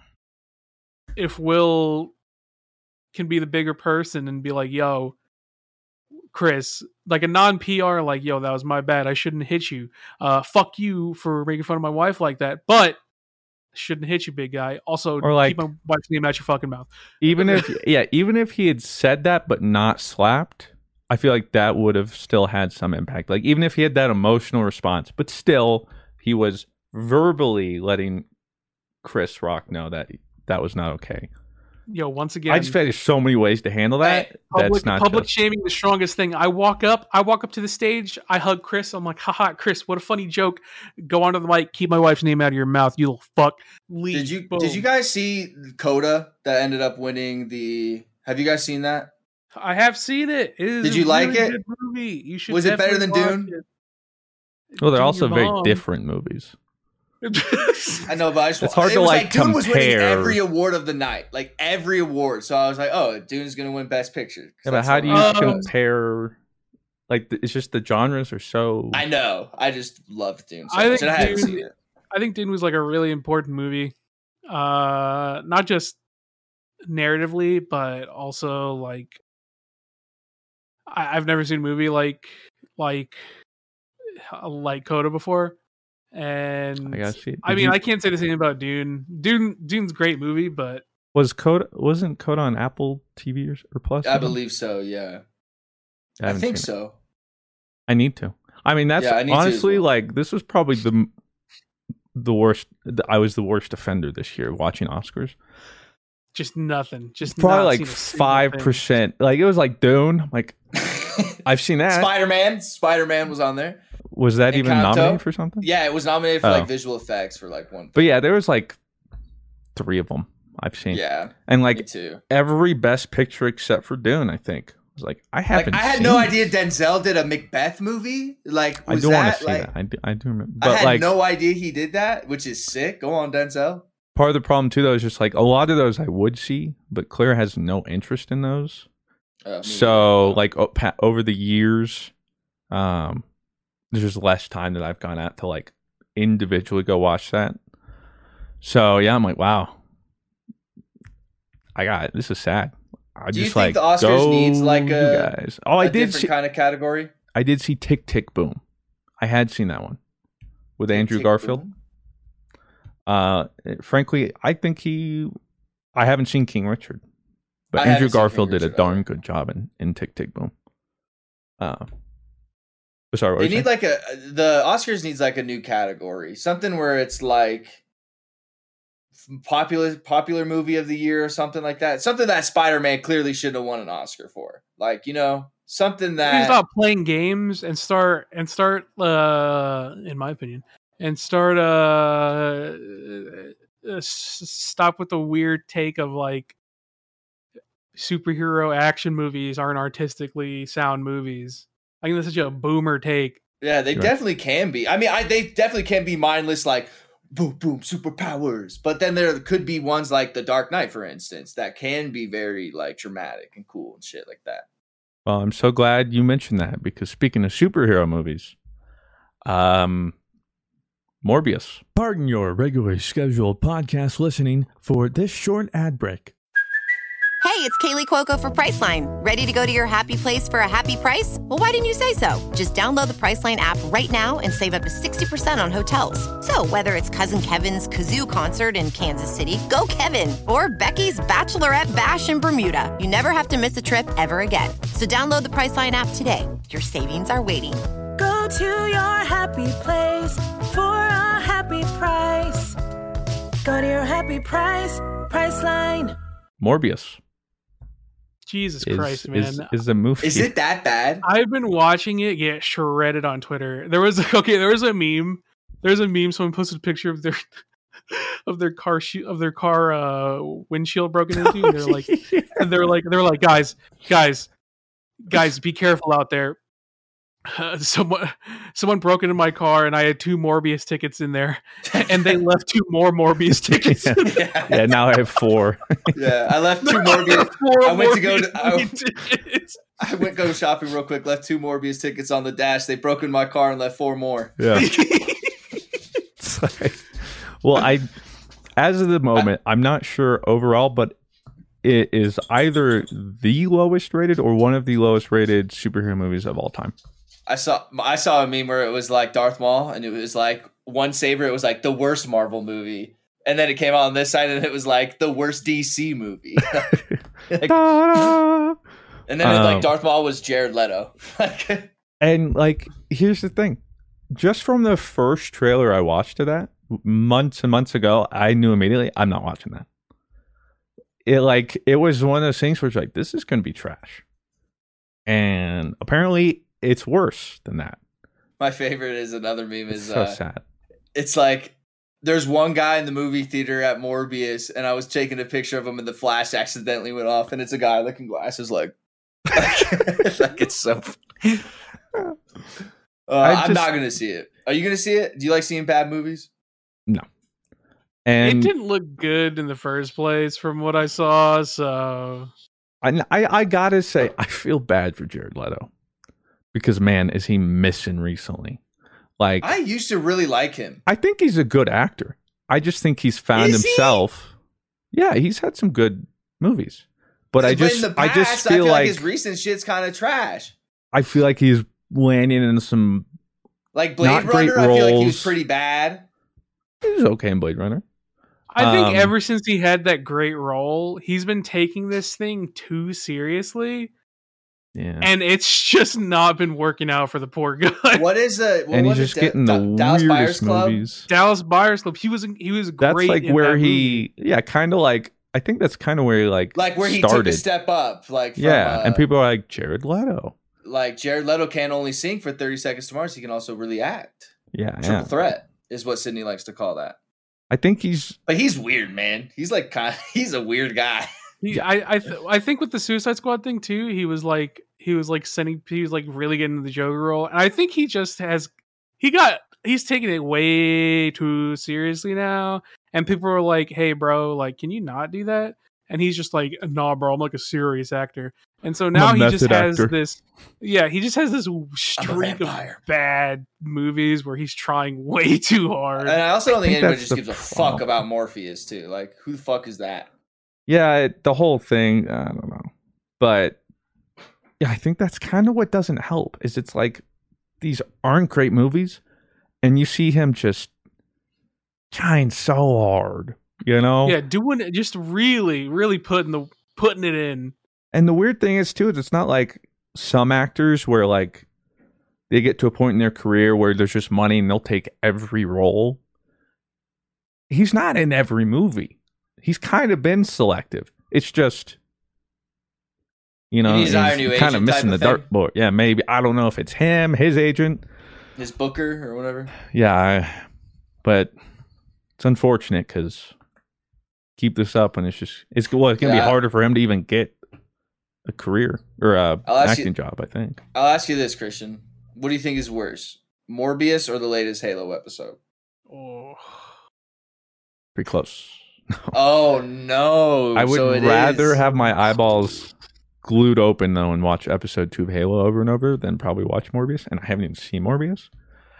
if Will can be the bigger person and be like, yo, Chris, like a non-PR, like, yo, that was my bad. I shouldn't hit you. Fuck you for making fun of my wife like that. But shouldn't hit you, big guy. Also, or like, keep my wife's name out your fucking mouth. Even if he had said that but not slapped, I feel like that would have still had some impact. Like even if he had that emotional response, but still he was verbally letting Chris Rock know that that was not okay. Yo, once again, I just feel like there's so many ways to handle that. That's not public shaming. The strongest thing. I walk up to the stage. I hug Chris. I'm like, haha, Chris, what a funny joke. Go onto the mic. Keep my wife's name out of your mouth, you little fuck. Leave. Did you guys see Coda that ended up winning the? Have you guys seen that? I have seen it. Did you like it? Good movie. You should. Was it better than Dune? Well, they're also very different movies. I know, but it's hard to like Dune compare. was winning every award of the night, like every award. So I was like, "Oh, Dune's gonna win Best Picture." Yeah, but how do you compare? Like, it's just the genres are so. I know. I just loved Dune. So much, and I haven't seen it. I think Dune was like a really important movie, not just narratively, but also like I've never seen a movie like Coda before. And I mean, I can't say the same about Dune. Dune's a great movie, but wasn't Coda on Apple TV or Plus? I believe so. Yeah, I think so. I need to. I mean, that's honestly like this was probably the worst. I was the worst offender this year watching Oscars. Just nothing. Just probably like 5%. Like it was like Dune. Like I've seen that. Spider-Man was on there. Was that even Encanto? nominated for something? Yeah, it was nominated for Oh. like visual effects for like one. But yeah, there was like 3 of them I've seen. Yeah, And me like too. every best picture except for Dune, I think. I was like, I haven't Like I had seen no it. idea Denzel did a Macbeth movie. Like I was do want that to see like? that. I do remember. I But had like no idea he did that, which is sick. Go on, Denzel. part of the problem too though is just like a lot of those I would see, but Claire has no interest in those. Me So neither. like over the years, there's just less time that I've gone out to like individually go watch that. So yeah, I'm like, wow, this is sad. I Do you just think like the Oscars go, needs like you guys. Oh, I a did different see. kind of category I did see Tick Tick Boom. I had seen that one with Andrew Tick, Garfield. boom? Frankly, I think I haven't seen King Richard, but I haven't Andrew seen King Garfield did a Richard darn either. good job in Tick Tick Boom. Sorry, what They were you need saying? like the Oscars needs like a new category, something where it's like popular movie of the year or something like that. Something that Spider-Man clearly should have won an Oscar for. Like, you know, something Please that stop playing games and start in my opinion, and start stop with the weird take of like superhero action movies aren't artistically sound movies. I think that's such a boomer take. yeah, they Sure. definitely can be. I mean, they definitely can be mindless like boom boom superpowers. But then there could be ones like The Dark Knight, for instance, that can be very like dramatic and cool and shit like that. Well, I'm so glad you mentioned that because speaking of superhero movies, Morbius. Pardon your regularly scheduled podcast listening for this short ad break. Hey, it's Kaylee Cuoco for Priceline. Ready to go to your happy place for a happy price? Well, why didn't you say so? Just download the Priceline app right now and save up to 60% on hotels. So whether it's Cousin Kevin's Kazoo Concert in Kansas City, go Kevin, or Becky's Bachelorette Bash in Bermuda, you never have to miss a trip ever again. So download the Priceline app today. Your savings are waiting. Go to your happy place for a happy price. Go to your happy price, Priceline. Morbius Jesus Christ, man. is a movie. Is it that bad? I've been watching it get shredded on Twitter. There was a meme. There's a meme. Someone posted a picture of their car windshield broken into. And they're like, guys, be careful out there. Someone broke into my car, and I had 2 Morbius tickets in there, and they left 2 more Morbius tickets. Yeah, now I have 4. Yeah, I left 2 Morbius. I went to go I went go shopping real quick. Left 2 Morbius tickets on the dash. They broke in my car and left 4 more. Yeah. It's like, well, as of the moment, I'm not sure overall, but it is either the lowest rated or one of the lowest rated superhero movies of all time. I saw a meme where it was like Darth Maul, and it was like one saber. It was like the worst Marvel movie, and then it came out on this side, and it was like the worst DC movie. Like, and then like Darth Maul was Jared Leto. And like, here's the thing: just from the first trailer I watched of that months and months ago, I knew immediately I'm not watching that. It was one of those things where it's like, this is going to be trash, and apparently it's worse than that. My favorite is another meme is So sad. It's like there's one guy in the movie theater at Morbius, and I was taking a picture of him, and the flash accidentally went off, and it's a guy looking glasses like it's so funny. I'm not gonna see it. Are you gonna see it? Do you like seeing bad movies? No. And it didn't look good in the first place from what I saw, so I gotta say, I feel bad for Jared Leto because man, is he missing recently? Like, I used to really like him. I think he's a good actor. I just think he's found Is he? himself. Yeah, he's had some good movies, but I in just the past, feel like his recent shit's kind of trash. I feel like he's landing in some. Like Blade Not great Runner, I feel like he was roles. pretty bad. He was okay in Blade Runner. I think ever since he had that great role, he's been taking this thing too seriously, Yeah, and it's just not been working out for the poor guy. What is the? What and he's was just it? getting the Dallas Buyers weirdest Club. movies. Dallas Buyers Club. He was great. That's like in where that he, movie. yeah, kind of like. I think that's kind of where he Like where he started. took a step up. Like from, Yeah, and people are like Jared Leto. like Jared Leto can't only sing for 30 Seconds to Mars, he can also really act. Yeah, Triple threat is what Sydney likes to call that. I think he's weird, man. He's like he's a weird guy. I think with the Suicide Squad thing too, he was like really getting the Joker role, and I think he's taking it way too seriously now, and people are like, "Hey, bro, like, can you not do that?" And he's just like, "Nah, bro, I'm like a serious actor." And so now he just has this streak of bad movies where he's trying way too hard. And I also don't think anybody just gives a fuck about Morpheus too. Like, who the fuck is that? Yeah, the whole thing, I don't know. But yeah, I think that's kind of what doesn't help is it's like these aren't great movies and you see him just trying so hard, you know? Yeah, doing it, just really, really putting it in. And the weird thing is too, is it's not like some actors where like they get to a point in their career where there's just money and they'll take every role. He's not in every movie. He's kind of been selective. It's just, you know, he's kind of missing the dartboard. Yeah, maybe. I don't know if it's him, his agent, his booker or whatever. Yeah, but it's unfortunate because keep this up and it's going to be harder for him to even get a career or a acting job, I think. I'll ask you this, Christian. What do you think is worse, Morbius or the latest Halo episode? Oh, pretty close. Oh no! I would rather have my eyeballs glued open though and watch episode 2 of Halo over and over than probably watch Morbius, and I haven't even seen Morbius.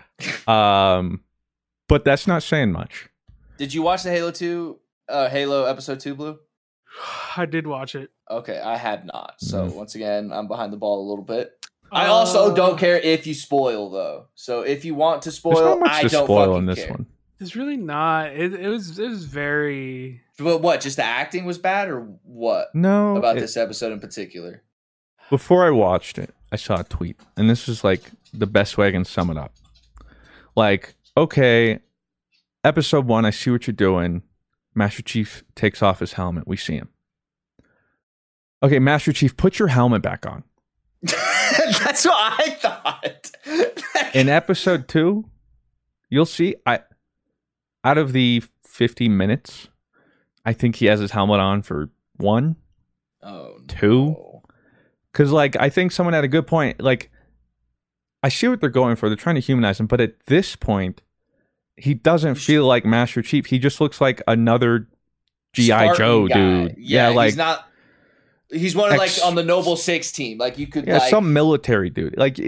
But that's not saying much. Did you watch the Halo episode 2, Blue? I did watch it. Okay, I had not. So once again, I'm behind the ball a little bit. I also don't care if you spoil though. So if you want to spoil, there's not much I to don't spoil fucking in this care. one. It's really not. It was very. But what? Just the acting was bad, or what? No. About this episode in particular. Before I watched it, I saw a tweet, and this is like the best way I can sum it up. Like, okay, episode 1, I see what you're doing. Master Chief takes off his helmet. We see him. Okay, Master Chief, put your helmet back on. That's what I thought. In episode 2, you'll see. Out of the 50 minutes, I think he has his helmet on for 1, 2. Because, like, I think someone had a good point. Like, I see what they're going for. They're trying to humanize him. But at this point, he doesn't feel like Master Chief. He just looks like another G.I. Joe dude. Yeah, like he's one of like on the Noble Six team. Like you could, some military dude. Like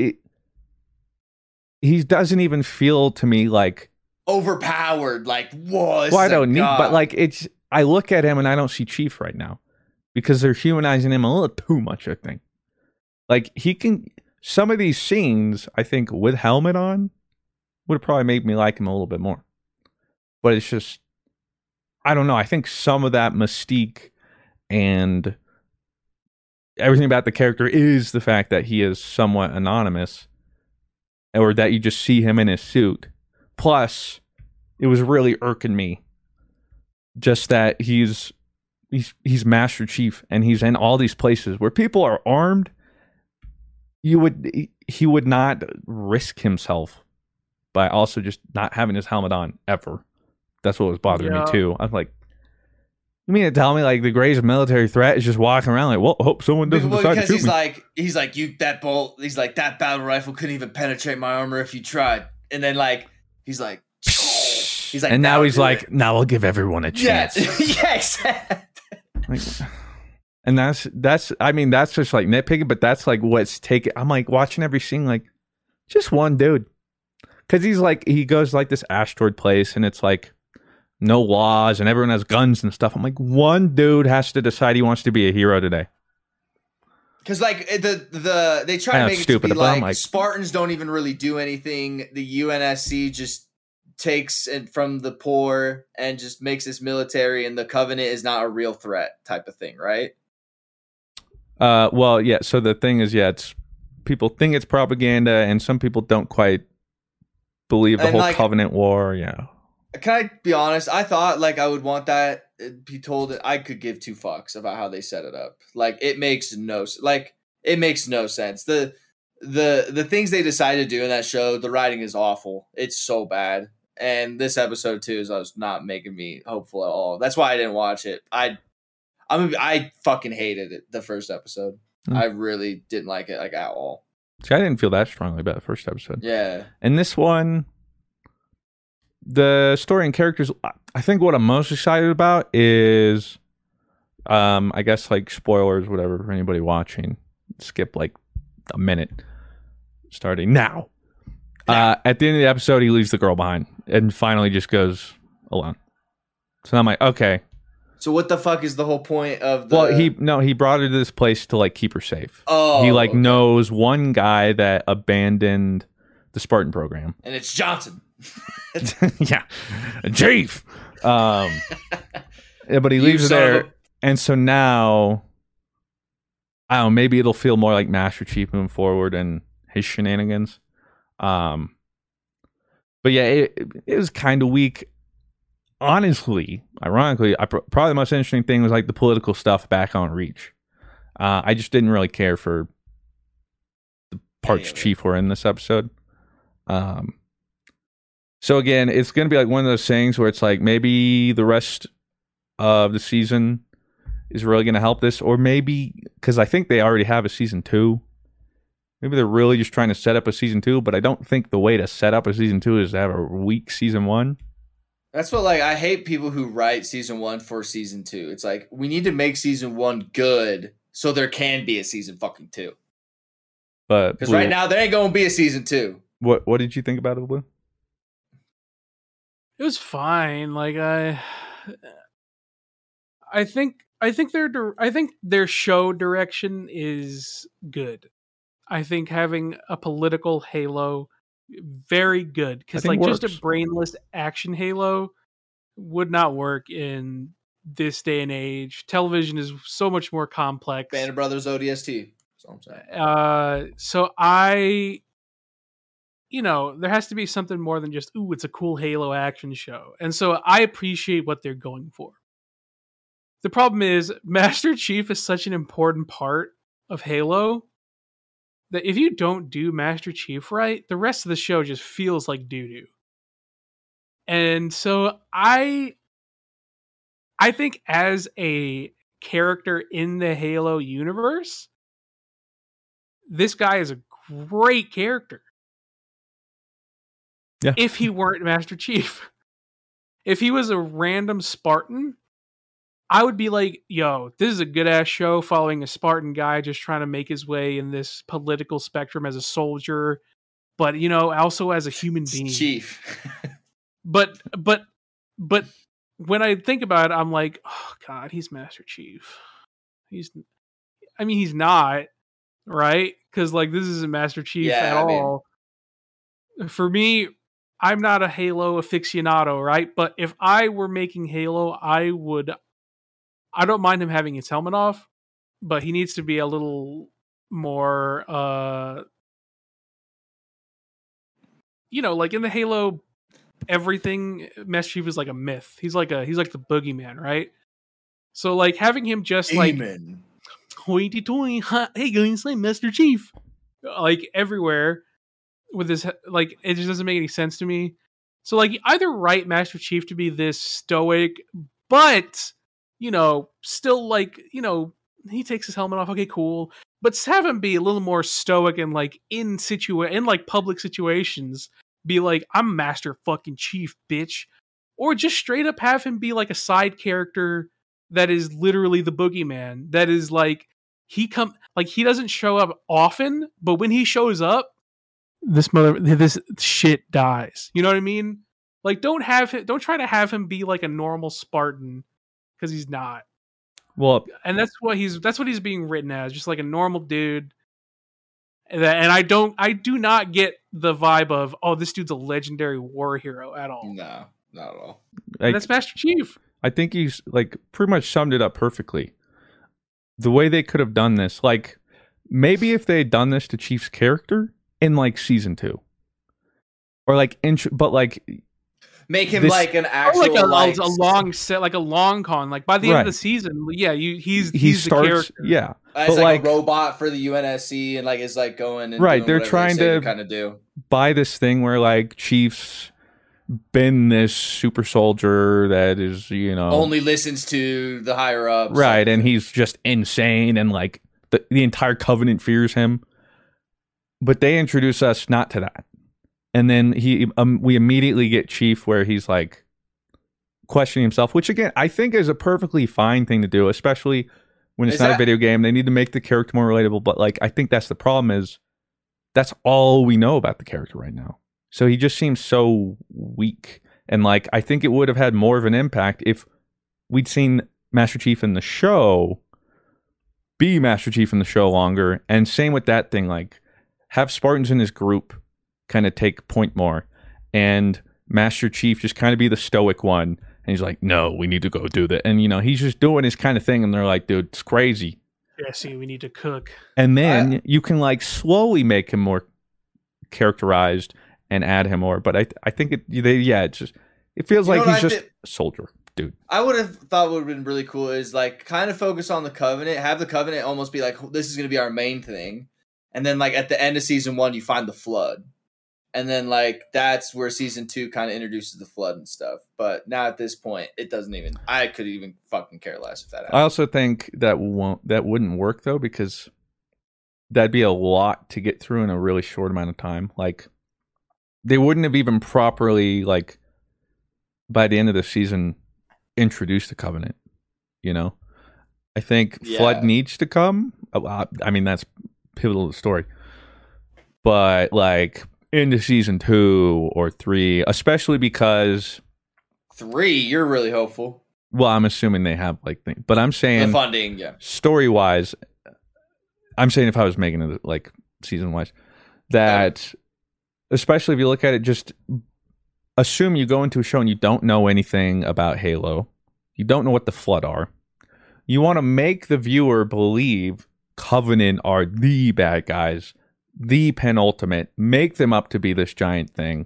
he doesn't even feel to me like overpowered. Like well, I don't need, but like it's. I look at him and I don't see Chief right now because they're humanizing him a little too much. I think, like he can. Some of these scenes, I think, with helmet on, would have probably made me like him a little bit more. But it's just, I don't know. I think some of that mystique and everything about the character is the fact that he is somewhat anonymous, or that you just see him in his suit. Plus, it was really irking me just that he's Master Chief and he's in all these places where people are armed. He would not risk himself by also just not having his helmet on ever. That's what was bothering me too. I'm like, you mean to tell me like the greatest military threat is just walking around like, well, hope someone doesn't decide to shoot me. He's like that battle rifle couldn't even penetrate my armor if you tried. And then he's like, and now he's like, now I'll give everyone a chance. Yeah, exactly. Like, and that's I mean, that's just like nitpicking, but that's like what's taken. I'm like watching every scene, like just one dude. Cause he's like, he goes like this asteroid place and it's like no laws and everyone has guns and stuff. I'm like, one dude has to decide he wants to be a hero today. Cause like they try to make it to be like Spartans don't even really do anything. The UNSC just takes it from the poor and just makes this military, and the Covenant is not a real threat type of thing, right? Well, yeah. So the thing is, it's people think it's propaganda, and some people don't quite believe the whole Covenant war. Yeah. Can I be honest? I thought like I would want that be told. I could give 2 fucks about how they set it up. Like it makes no sense. the things they decided to do in that show, the writing is awful. It's so bad. And this episode too was not making me hopeful at all. That's why I didn't watch it. I fucking hated it the first episode. I really didn't like it like at all. See, I didn't feel that strongly about the first episode. Yeah. And this one, the story and characters, I think what I'm most excited about is, I guess like spoilers, whatever, for anybody watching. Skip like a minute. Starting now. At the end of the episode, he leaves the girl behind and finally just goes alone. So I'm like, okay. So what the fuck is the whole point of the... Well, he brought her to this place to like keep her safe. Oh. He like knows one guy that abandoned the Spartan program. And it's Johnson. Yeah. Chief. But he leaves her there. And so now, I don't know, maybe it'll feel more like Master Chief moving forward and his shenanigans. But yeah, it was kind of weak. Honestly, ironically, probably the most interesting thing was like the political stuff back on Reach. I just didn't really care for the parts Chief were in this episode. So again, it's going to be like one of those things where it's like maybe the rest of the season is really going to help this, or maybe because I think they already have a season 2. Maybe they're really just trying to set up a season 2, but I don't think the way to set up a season 2 is to have a weak season 1. That's what, like, I hate people who write season 1 for season 2. It's like, we need to make season 1 good so there can be a season fucking 2. But because right now there ain't gonna be a season 2. What did you think about it, Blue? It was fine. Like I think their show direction is good. I think having a political Halo, very good, because like just a brainless action Halo would not work in this day and age. Television is so much more complex. Band of Brothers ODST. That's all I'm saying. So there has to be something more than just, ooh, it's a cool Halo action show. And so I appreciate what they're going for. The problem is Master Chief is such an important part of Halo that if you don't do Master Chief right, the rest of the show just feels like doo-doo. And so I think as a character in the Halo universe, this guy is a great character. Yeah. If he weren't Master Chief. If he was a random Spartan, I would be like, yo, this is a good-ass show following a Spartan guy just trying to make his way in this political spectrum as a soldier, but, also as a human being. Chief. But when I think about it, I'm like, oh, God, he's Master Chief. He's not, right? Because, like, this isn't Master Chief at all. For me, I'm not a Halo aficionado, right? But if I were making Halo, I don't mind him having his helmet off, but he needs to be a little more, like in the Halo, everything Master Chief is like a myth. He's like the boogeyman, right? So like having him just Amen. Like hoity-toity, hey guys, I'm Master Chief, like everywhere with his, like, it just doesn't make any sense to me. So like either write Master Chief to be this stoic, but still like, he takes his helmet off. Okay, cool. But have him be a little more stoic and like in like public situations, be like, I'm Master fucking Chief, bitch. Or just straight up have him be like a side character that is literally the boogeyman. That is like, he doesn't show up often, but when he shows up, this shit dies. You know what I mean? Like, don't try to have him be like a normal Spartan, because he's not. Well, and that's what he's being written as, just like a normal dude. And I do not get the vibe of, oh, this dude's a legendary war hero at all. No, not at all. Like, that's Master Chief. I think he's like pretty much summed it up perfectly. The way they could have done this, like maybe if they had done this to Chief's character in like season 2, or like but like make him like an actual like a long set, like a long con. Like by the end of the season, yeah, he's the character. Yeah, it's like a robot for the UNSC, and like is like going and right. They're trying to kind of do buy this thing where like Chief's been this super soldier that is, you know, only listens to the higher ups, right? And he's just insane, and like the entire Covenant fears him. But they introduce us not to that. And then we immediately get Chief where he's like questioning himself, which again, I think is a perfectly fine thing to do, especially when it's not a video game. They need to make the character more relatable. But like, I think that's the problem is that's all we know about the character right now. So he just seems so weak. And like, I think it would have had more of an impact if we'd seen Master Chief in the show be Master Chief in the show longer. And same with that thing, like have Spartans in his group kind of take point more, and Master Chief just kind of be the stoic one, and he's like, no, we need to go do that, and you know, he's just doing his kind of thing, and they're like, dude, it's crazy. Yeah, see, we need to cook. And then you can like slowly make him more characterized and add him more, but I think it feels like he's just a soldier, dude. I would have thought would have been really cool is like kind of focus on the Covenant, have the Covenant almost be like, this is going to be our main thing, and then like at the end of season 1 you find the Flood. And then, like, that's where season 2 kind of introduces the Flood and stuff. But now at this point, it doesn't even... I could even fucking care less if that happened. I also think that wouldn't work, though, because that'd be a lot to get through in a really short amount of time. Like, they wouldn't have even properly, like, by the end of the season, introduced the Covenant, you know? I think Flood needs to come. I mean, that's pivotal to the story. But, like... into season 2 or 3, especially because 3, you're really hopeful. Well, I'm assuming they have like things, but I'm saying the funding, yeah. Story wise, I'm saying if I was making it like season wise, that especially if you look at it, just assume you go into a show and you don't know anything about Halo, you don't know what the Flood are, you want to make the viewer believe Covenant are the bad guys. The penultimate, make them up to be this giant thing.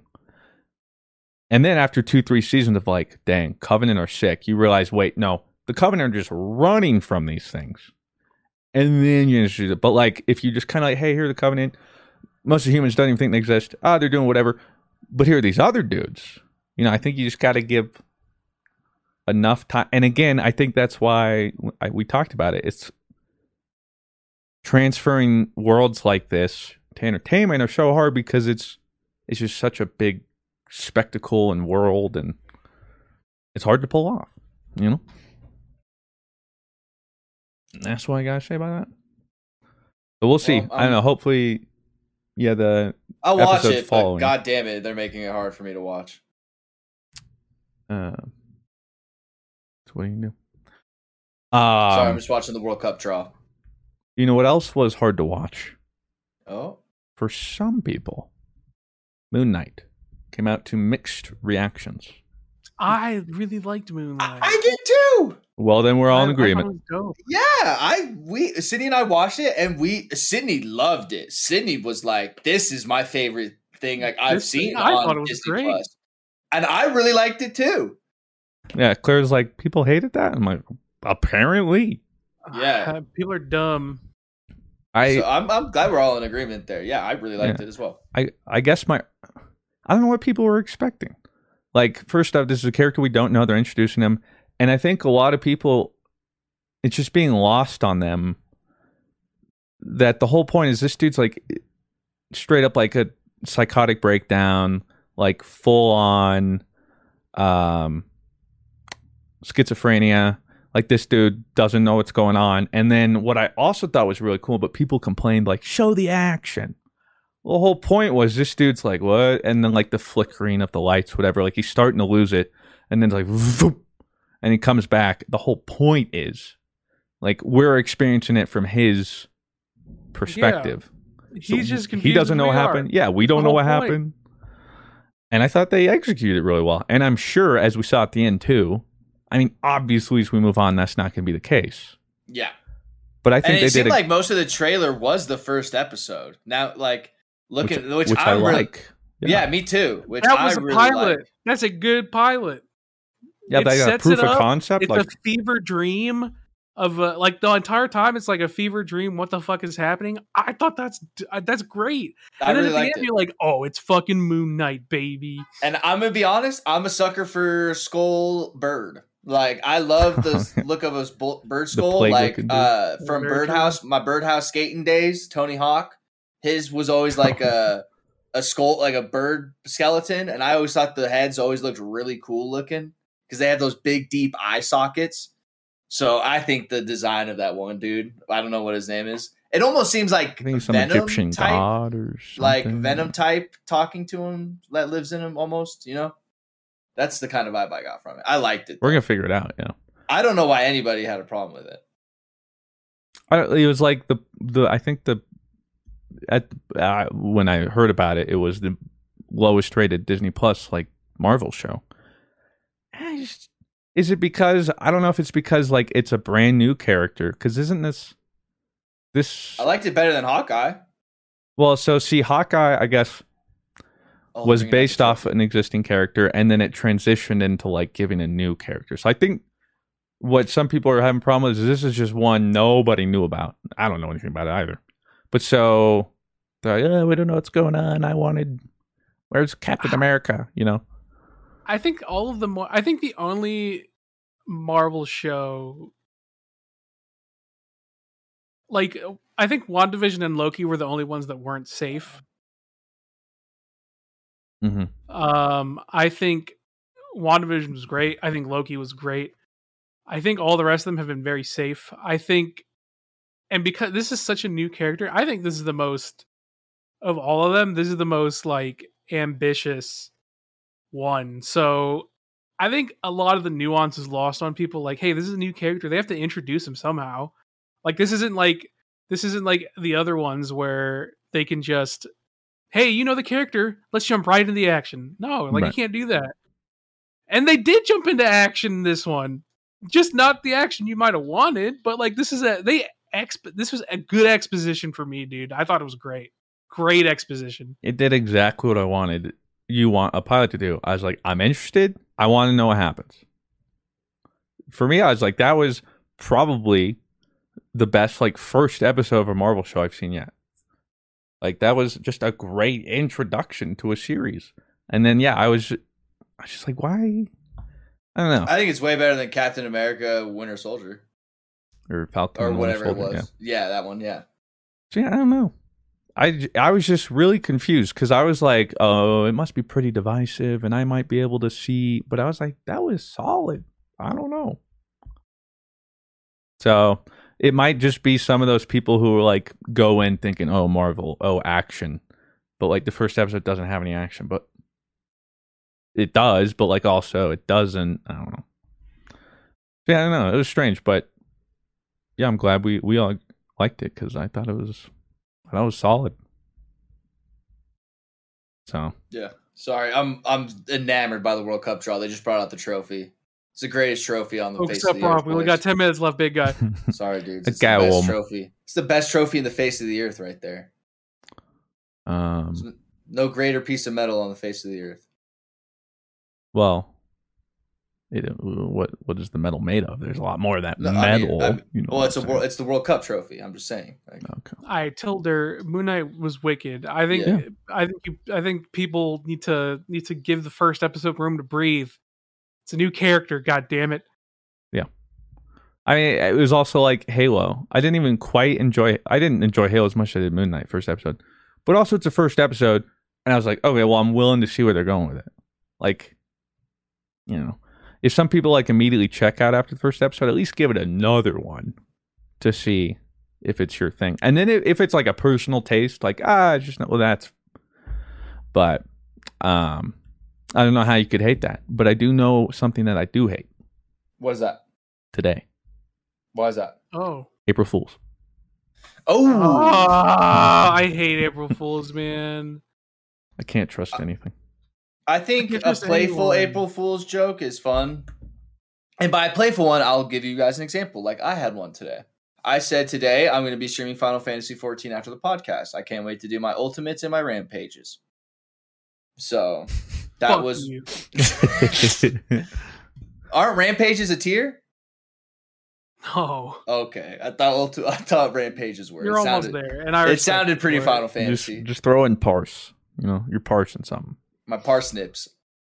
And then after 2-3 seasons of like, dang, Covenant are sick, you realize, wait, no, the Covenant are just running from these things. And then you introduce it. But like, if you just kind of like, hey, here are the Covenant, most of humans don't even think they exist. They're doing whatever. But here are these other dudes. You know, I think you just got to give enough time. And again, I think that's why we talked about it. It's transferring worlds like this to entertainment are so hard because it's just such a big spectacle and world, and it's hard to pull off, you know? And that's what I gotta say about that. But we'll see. I don't know. Hopefully, I'll watch it, but god damn it, they're making it hard for me to watch. So what do you do? Sorry, I'm just watching the World Cup draw. You know what else was hard to watch? Oh. For some people, Moon Knight came out to mixed reactions. I really liked Moonlight. I did too. Well, then we're all in agreement. Yeah, Sydney and I watched it, and Sydney loved it. Sydney was like, "This is my favorite thing like I've seen on Disney Plus," and I really liked it too. Yeah, Claire's like, people hated that. I'm like, apparently. Yeah, people are dumb. I'm glad we're all in agreement there. Yeah, I really liked it as well. I guess I don't know what people were expecting. Like, first off, this is a character we don't know. They're introducing him. And I think a lot of people, it's just being lost on them that the whole point is this dude's like straight up like a psychotic breakdown, like full on schizophrenia. Like, this dude doesn't know what's going on. And then what I also thought was really cool, but people complained, like, show the action. Well, the whole point was this dude's like, what? And then, like, the flickering of the lights, whatever. Like, he's starting to lose it. And then it's like, vroom, and he comes back. The whole point is, like, we're experiencing it from his perspective. Yeah. He's so just confused. He doesn't know what happened. Yeah, we don't know what happened. And I thought they executed it really well. And I'm sure, as we saw at the end, too, I mean, obviously, as we move on, that's not going to be the case. Yeah. But I think it seemed like most of the trailer was the first episode. Now, like, which I like. Yeah, me too. Which That was I a really pilot. like. That's a good pilot. Yeah, It they got a sets proof it of up. concept. It's Like, a fever dream of like the entire time. It's like a fever dream. What the fuck is happening? I thought that's great. I And then really at the liked end, it. you're like, oh, it's fucking Moon Knight, baby. And I'm gonna be honest, I'm a sucker for Skull Bird. Like I love the look of a bird skull. Like plague-looking dude. from Very Birdhouse, my Birdhouse skating days. Tony Hawk, his was always like a skull, like a bird skeleton, and I always thought the heads always looked really cool looking because they had those big deep eye sockets. So I think the design of that one dude, I don't know what his name is. It almost seems like I think some Venom Egyptian type, god or something. like Venom type talking to him that lives in him almost, you know? That's the kind of vibe I got from it. I liked it. We're gonna figure it out. Yeah. I don't know why anybody had a problem with it. It was like I think when I heard about it, it was the lowest rated Disney Plus like Marvel show. Is it because I don't know if it's because like it's a brand new character? Because isn't this? I liked it better than Hawkeye. Well, so see, Hawkeye, I guess, was bringing based up off an existing character, and then it transitioned into like giving a new character. So I think what some people are having problems is this is just one nobody knew about. I don't know anything about it either. But so they're like, oh, we don't know what's going on. Where's Captain America? You know? I think all of them. I think the only Marvel show, like, I think WandaVision and Loki were the only ones that weren't safe. Mm-hmm. I think WandaVision was great. I think Loki was great. I think all the rest of them have been very safe. I think, and because this is such a new character, I think this is the most of all of them. This is the most like ambitious one. So I think a lot of the nuance is lost on people. Like, hey, this is a new character. They have to introduce him somehow. Like, this isn't like the other ones where they can just, hey, you know the character, let's jump right into the action. No, like, Right. You can't do that. And they did jump into action in this one. Just not the action you might have wanted, but like this was a good exposition for me, dude. I thought it was great. Great exposition. It did exactly what I wanted. You want a pilot to do. I was like, I'm interested. I want to know what happens. For me, I was like, that was probably the best like first episode of a Marvel show I've seen yet. Like that was just a great introduction to a series. And then I was just like, why? I don't know. I think it's way better than Captain America Winter Soldier. Or Falcon. Or and whatever Winter it Soldier, was. Yeah, that one, yeah. So I don't know. I was just really confused because I was like, oh, it must be pretty divisive and I might be able to see. But I was like, that was solid. I don't know. So it might just be some of those people who like go in thinking, oh, Marvel, oh, action. But like the first episode doesn't have any action. But it does, but like also it doesn't. I don't know. Yeah, I don't know. It was strange, but yeah, I'm glad we all liked it because I thought it was solid. So Yeah. Sorry, I'm enamored by the World Cup draw. They just brought out the trophy. It's the greatest trophy on the face Focus of up, the earth. Rob. We only boys. got 10 minutes left, big guy. Sorry, dudes. A It's the best gown. trophy. It's the best trophy in the face of the earth right there. No greater piece of metal on the face of the earth. well, what is the metal made of? There's a lot more of that No, metal. I mean, you know well, what it's I'm saying. it's the World Cup trophy. I'm just saying. Like, Okay. I told her Moon Knight was wicked. I think Yeah. I think people need to give the first episode room to breathe. It's a new character, god damn it. I mean, it was also like Halo. I didn't enjoy Halo as much as I did Moon Knight first episode. But also it's the first episode, and I was like, okay, well, I'm willing to see where they're going with it. Like, you know, if some people like immediately check out after the first episode, at least give it another one to see if it's your thing. And then if it's like a personal taste, like, just not, well, that's. But I don't know how you could hate that. But I do know something that I do hate what is that? today. Why is that? Oh. April Fools. Oh, I hate April Fools, man. I can't trust anything. I think Can't a trust playful anyone. April Fool's joke is fun. And by a playful one, I'll give you guys an example. Like I had one today. I said today I'm going to be streaming Final Fantasy 14 after the podcast. I can't wait to do my ultimates and my rampages. So that Fuck was. you. Aren't Rampages a tier? No, Okay, I thought Rampages were. you're It almost sounded- there, and I. It respect sounded you pretty for it. Final Fantasy. just throw in parse. You know, you're parsing something. My parsnips.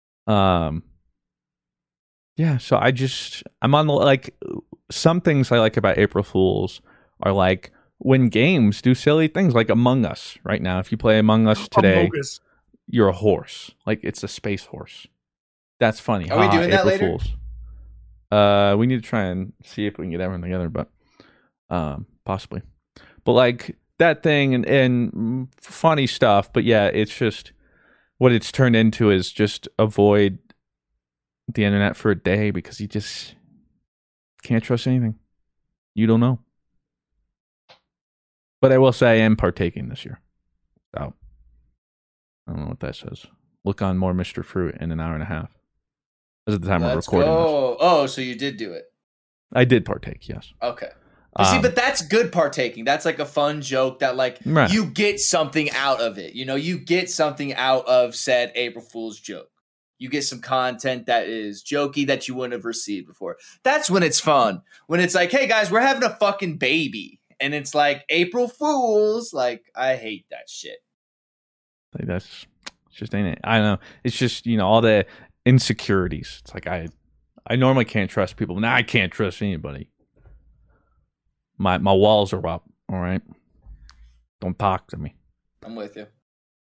Yeah, so I'm on the, like, some things I like about April Fools are like when games do silly things like Among Us right now. If you play Among Us today, Among Us. you're a horse. Like, it's a space horse. That's funny. Are we doing that later? Fools. We need to try and see if we can get everyone together, but possibly. But like that thing and funny stuff, but yeah, it's just what it's turned into is just avoid the internet for a day because you just can't trust anything. You don't know. But I will say I am partaking this year. So I don't know what that says. Look on more Mr. Fruit in an hour and a half. This is the time we're recording this. Oh, so you did do it. I did partake, yes. Okay. But that's good partaking. That's like a fun joke that like Right. you get something out of it. You know, you get something out of said April Fool's joke. You get some content that is jokey that you wouldn't have received before. That's when it's fun. When it's like, hey guys, we're having a fucking baby. And it's like April Fools. Like, I hate that shit. Like that's just ain't it. I don't know. It's just, you know, all the insecurities. It's like I normally can't trust people. Now I can't trust anybody. My walls are up, all right? Don't talk to me. I'm with you.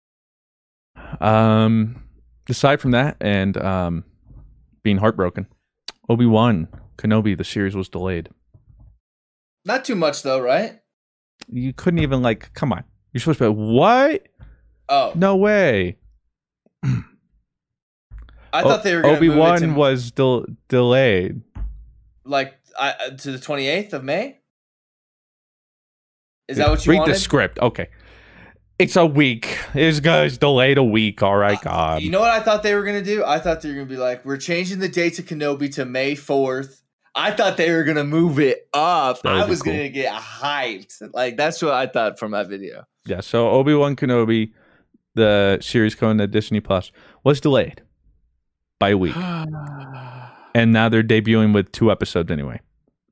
Aside from that and being heartbroken, Obi-Wan Kenobi, the series was delayed. Not too much though, right? You couldn't even like, come on. You're supposed to be like, what? Oh. No way. I thought they were going to move it Obi-Wan to, was delayed. like to the 28th of May. Is that what you Read wanted? the script. Okay. It's a week. This guy's delayed a week. All right, God. You know what I thought they were going to do? I thought they were going to be like, we're changing the date to Kenobi to May 4th. I thought they were going to move it up. That would I be was cool. going to get hyped. Like, that's what I thought from that video. Yeah, so Obi-Wan Kenobi, the series coming to Disney Plus, was delayed by a week. And now they're debuting with 2 episodes anyway.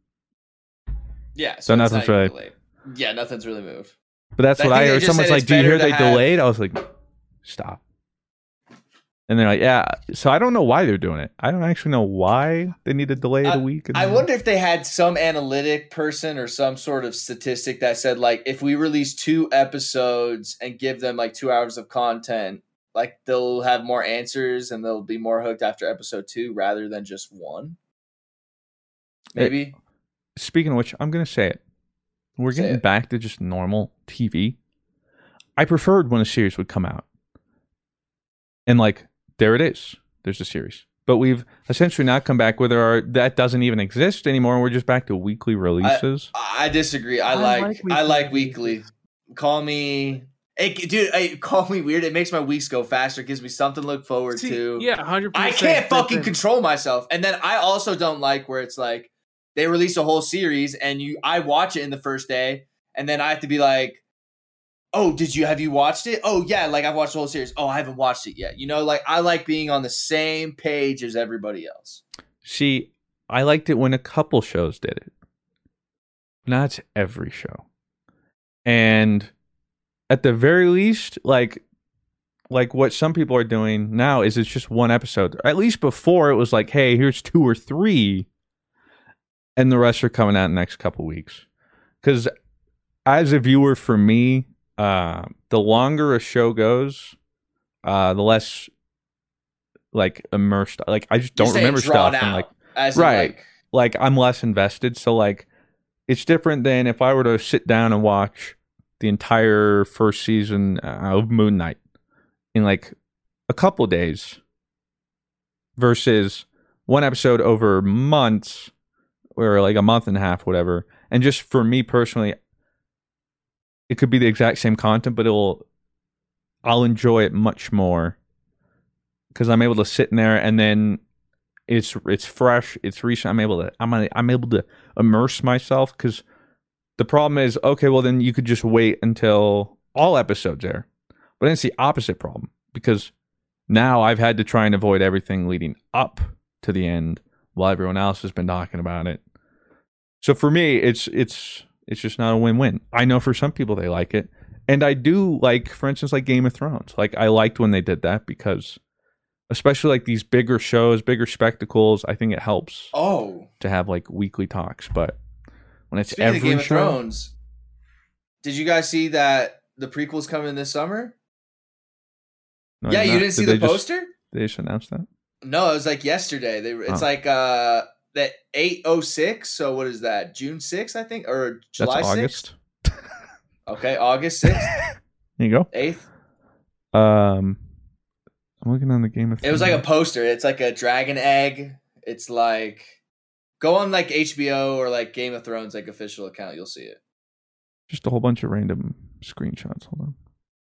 Yeah. So it's nothing's not even really- delayed. Yeah, nothing's really moved. But that's I what think I they heard. just Someone's said like, it's do you hear better they to have- delayed? I was like, stop. And they're like, yeah. So I don't know why they're doing it. I don't actually know why they need to delay it a week. I wonder if they had some analytic person or some sort of statistic that said, like, if we release 2 episodes and give them like 2 hours of content, like they'll have more answers and they'll be more hooked after episode 2 rather than just 1. Maybe. Speaking of which, I'm going to say it. We're Say getting it. back to just normal TV. I preferred when a series would come out. And like, there it is. There's a series. But we've essentially not come back where that doesn't even exist anymore. We're just back to weekly releases. I disagree. I like like weekly. weekly. Call me, hey, dude. Hey, call me weird. It makes my weeks go faster. It gives me something to look forward to. Yeah, 100%. I can't fucking control myself. And then I also don't like where it's like they release a whole series and I watch it in the first day and then I have to be like, oh, have you watched it? Oh yeah, like I've watched the whole series. Oh, I haven't watched it yet. You know, like I like being on the same page as everybody else. See, I liked it when a couple shows did it. Not every show. And at the very least, like what some people are doing now is it's just 1 episode. At least before it was like, hey, here's 2 or 3. And the rest are coming out in the next couple weeks. Because as a viewer, for me, the longer a show goes, the less like immersed. Like I just don't remember stuff. And like right, like I'm less invested. So like it's different than if I were to sit down and watch the entire first season of Moon Knight in like a couple days versus 1 episode over months. Or like a month and a half, whatever. And just for me personally, it could be the exact same content, but I'll enjoy it much more because I'm able to sit in there and then it's fresh, it's recent. I'm able to immerse myself because the problem is, okay, well then you could just wait until all episodes air. But then it's the opposite problem because Now I've had to try and avoid everything leading up to the end while everyone else has been talking about it. So for me, it's just not a win-win. I know for some people they like it. And I do like, for instance, like Game of Thrones. Like I liked when they did that because especially like these bigger shows, bigger spectacles, I think it helps to have like weekly talks. But when it's Speaking every of Game of show, Thrones, did you guys see that the prequel's coming this summer? No, Yeah, you're you not. didn't see Did the poster? They just announced that? No, it was like yesterday. It's like the 8/06. So what is that? June 6th, I think, or July That's 6th? August. Okay, August 6th. There you go. 8th. I'm looking on the Game of Thrones. It was like a poster. It's like a dragon egg. It's like go on like HBO or like Game of Thrones like official account. You'll see it. Just a whole bunch of random screenshots. Hold on.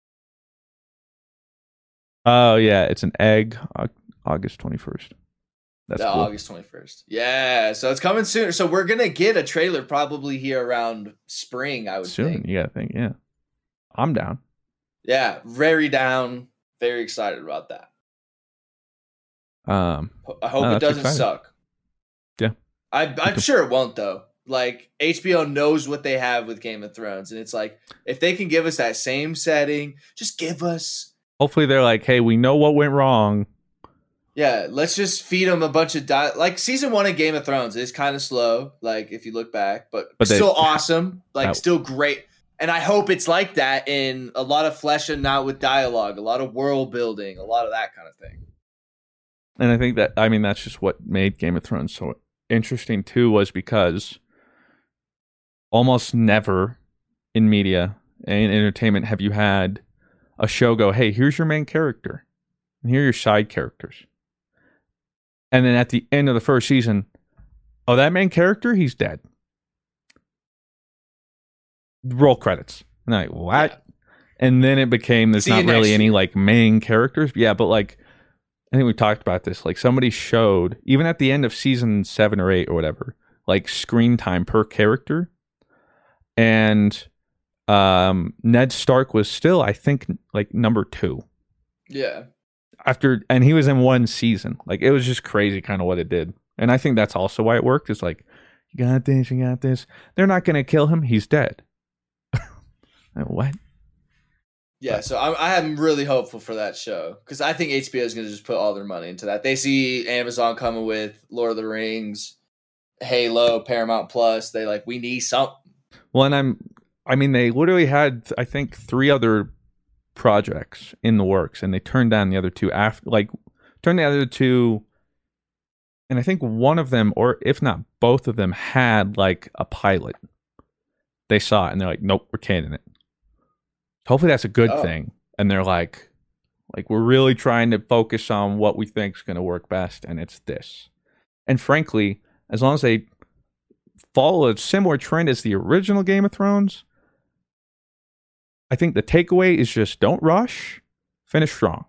Oh yeah, it's an egg. August 21st. That's cool. August 21st. Yeah, so it's coming soon. So we're gonna get a trailer probably here around spring. I would Soon. think. You gotta think. Yeah, I'm down. Yeah, very down. Very excited about that. I hope it doesn't suck. Yeah, I'm sure it won't though. Like HBO knows what they have with Game of Thrones, and it's like if they can give us that same setting, just give us. Hopefully they're like, hey, we know what went wrong. Yeah, let's just feed them a bunch of like season 1 of Game of Thrones is kind of slow, like if you look back, but still awesome, like still great. And I hope it's like that in a lot of fleshing out with dialogue, a lot of world building, a lot of that kind of thing. And I think that, I mean, that's just what made Game of Thrones so interesting too, was because almost never in media and entertainment have you had a show go, hey, here's your main character and here are your side characters. And then at the end of the first season, oh, that main character, he's dead. Roll credits. And I'm like, what? Yeah. And then it became, there's not really any like main characters. Yeah, but like, I think we talked about this. Like somebody showed, even at the end of season 7 or 8 or whatever, like screen time per character. And Ned Stark was still, I think, like number 2. Yeah. And he was in 1 season. Like it was just crazy kind of what it did. And I think that's also why it worked. It's like, you got this, you got this. They're not going to kill him. He's dead. What? Yeah, so I am really hopeful for that show because I think HBO is going to just put all their money into that. They see Amazon coming with Lord of the Rings, Halo, Paramount Plus. They like, we need something. Well, and I mean, they literally had, I think, 3 other projects in the works, and they turned down the other 2 turned the other 2, and I think one of them, or if not both of them, had like a pilot. They saw it and they're like, nope, we're canning it. Hopefully that's a good thing. And they're like we're really trying to focus on what we think is going to work best, and it's this. And frankly, as long as they follow a similar trend as the original Game of Thrones, I think the takeaway is just don't rush, finish strong.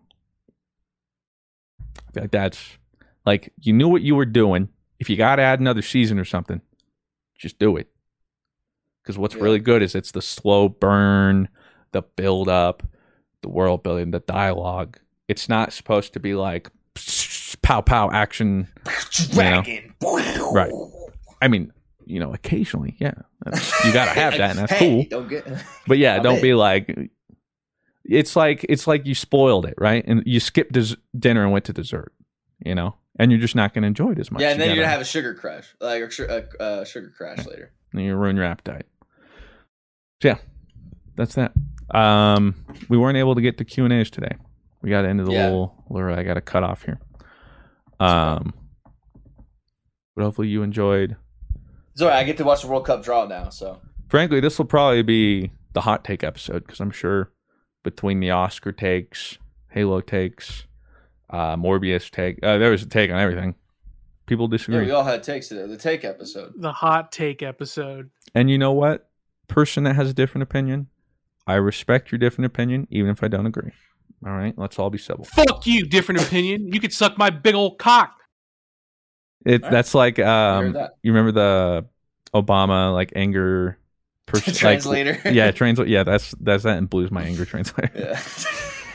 I feel like that's like, you knew what you were doing. If you got to add another season or something, just do it. Because what's really good is it's the slow burn, the build up, the world building, the dialogue. It's not supposed to be like pow pow action. Dragon. Right. I mean, occasionally, yeah. You gotta have that, and that's cool. But yeah, don't be like, it's like you spoiled it, right? And you skipped dinner and went to dessert, and you're just not gonna enjoy it as much. Yeah, and then you're gonna have a sugar crash, like a sugar crash later. And you ruin your appetite. So yeah, that's that. We weren't able to get to Q&As today. We got into the little I got to cut off here. But hopefully you enjoyed. Sorry, I get to watch the World Cup draw now. So frankly, this will probably be the hot take episode because I'm sure between the Oscar takes, Halo takes, Morbius take, there was a take on everything. People disagree. Yeah, we all had takes today. The take episode. The hot take episode. And you know what? Person that has a different opinion, I respect your different opinion, even if I don't agree. All right, let's all be civil. Fuck you, different opinion. You could suck my big old cock. That's like you remember the Obama like anger translator. Yeah, translate. Yeah, that's that in Blues My Anger Translator. Yeah.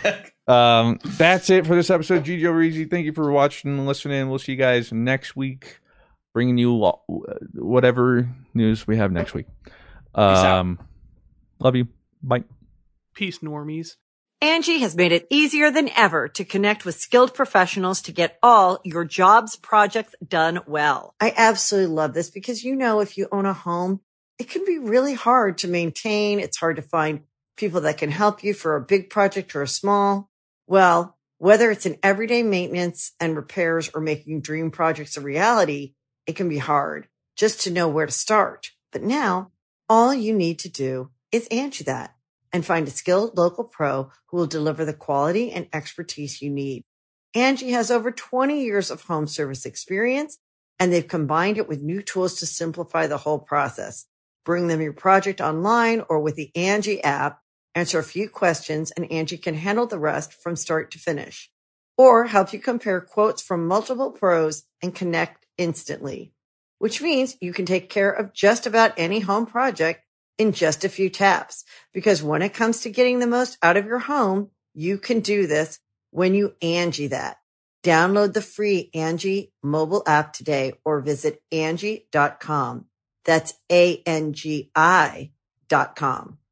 That's it for this episode. Gigi Orizzi, thank you for watching and listening. We'll see you guys next week, bringing you whatever news we have next week. Love you. Bye. Peace, normies. Angie has made it easier than ever to connect with skilled professionals to get all your jobs projects done well. I absolutely love this because, you know, if you own a home, it can be really hard to maintain. It's hard to find people that can help you for a big project or a small. Well, whether it's in everyday maintenance and repairs or making dream projects a reality, it can be hard just to know where to start. But now all you need to do is Angie that and find a skilled local pro who will deliver the quality and expertise you need. Angie has over 20 years of home service experience, and they've combined it with new tools to simplify the whole process. Bring them your project online or with the Angie app, answer a few questions, and Angie can handle the rest from start to finish. Or help you compare quotes from multiple pros and connect instantly, which means you can take care of just about any home project in just a few taps. Because when it comes to getting the most out of your home, you can do this when you Angie that. Download the free Angie mobile app today or visit Angie.com. That's ANGI.com.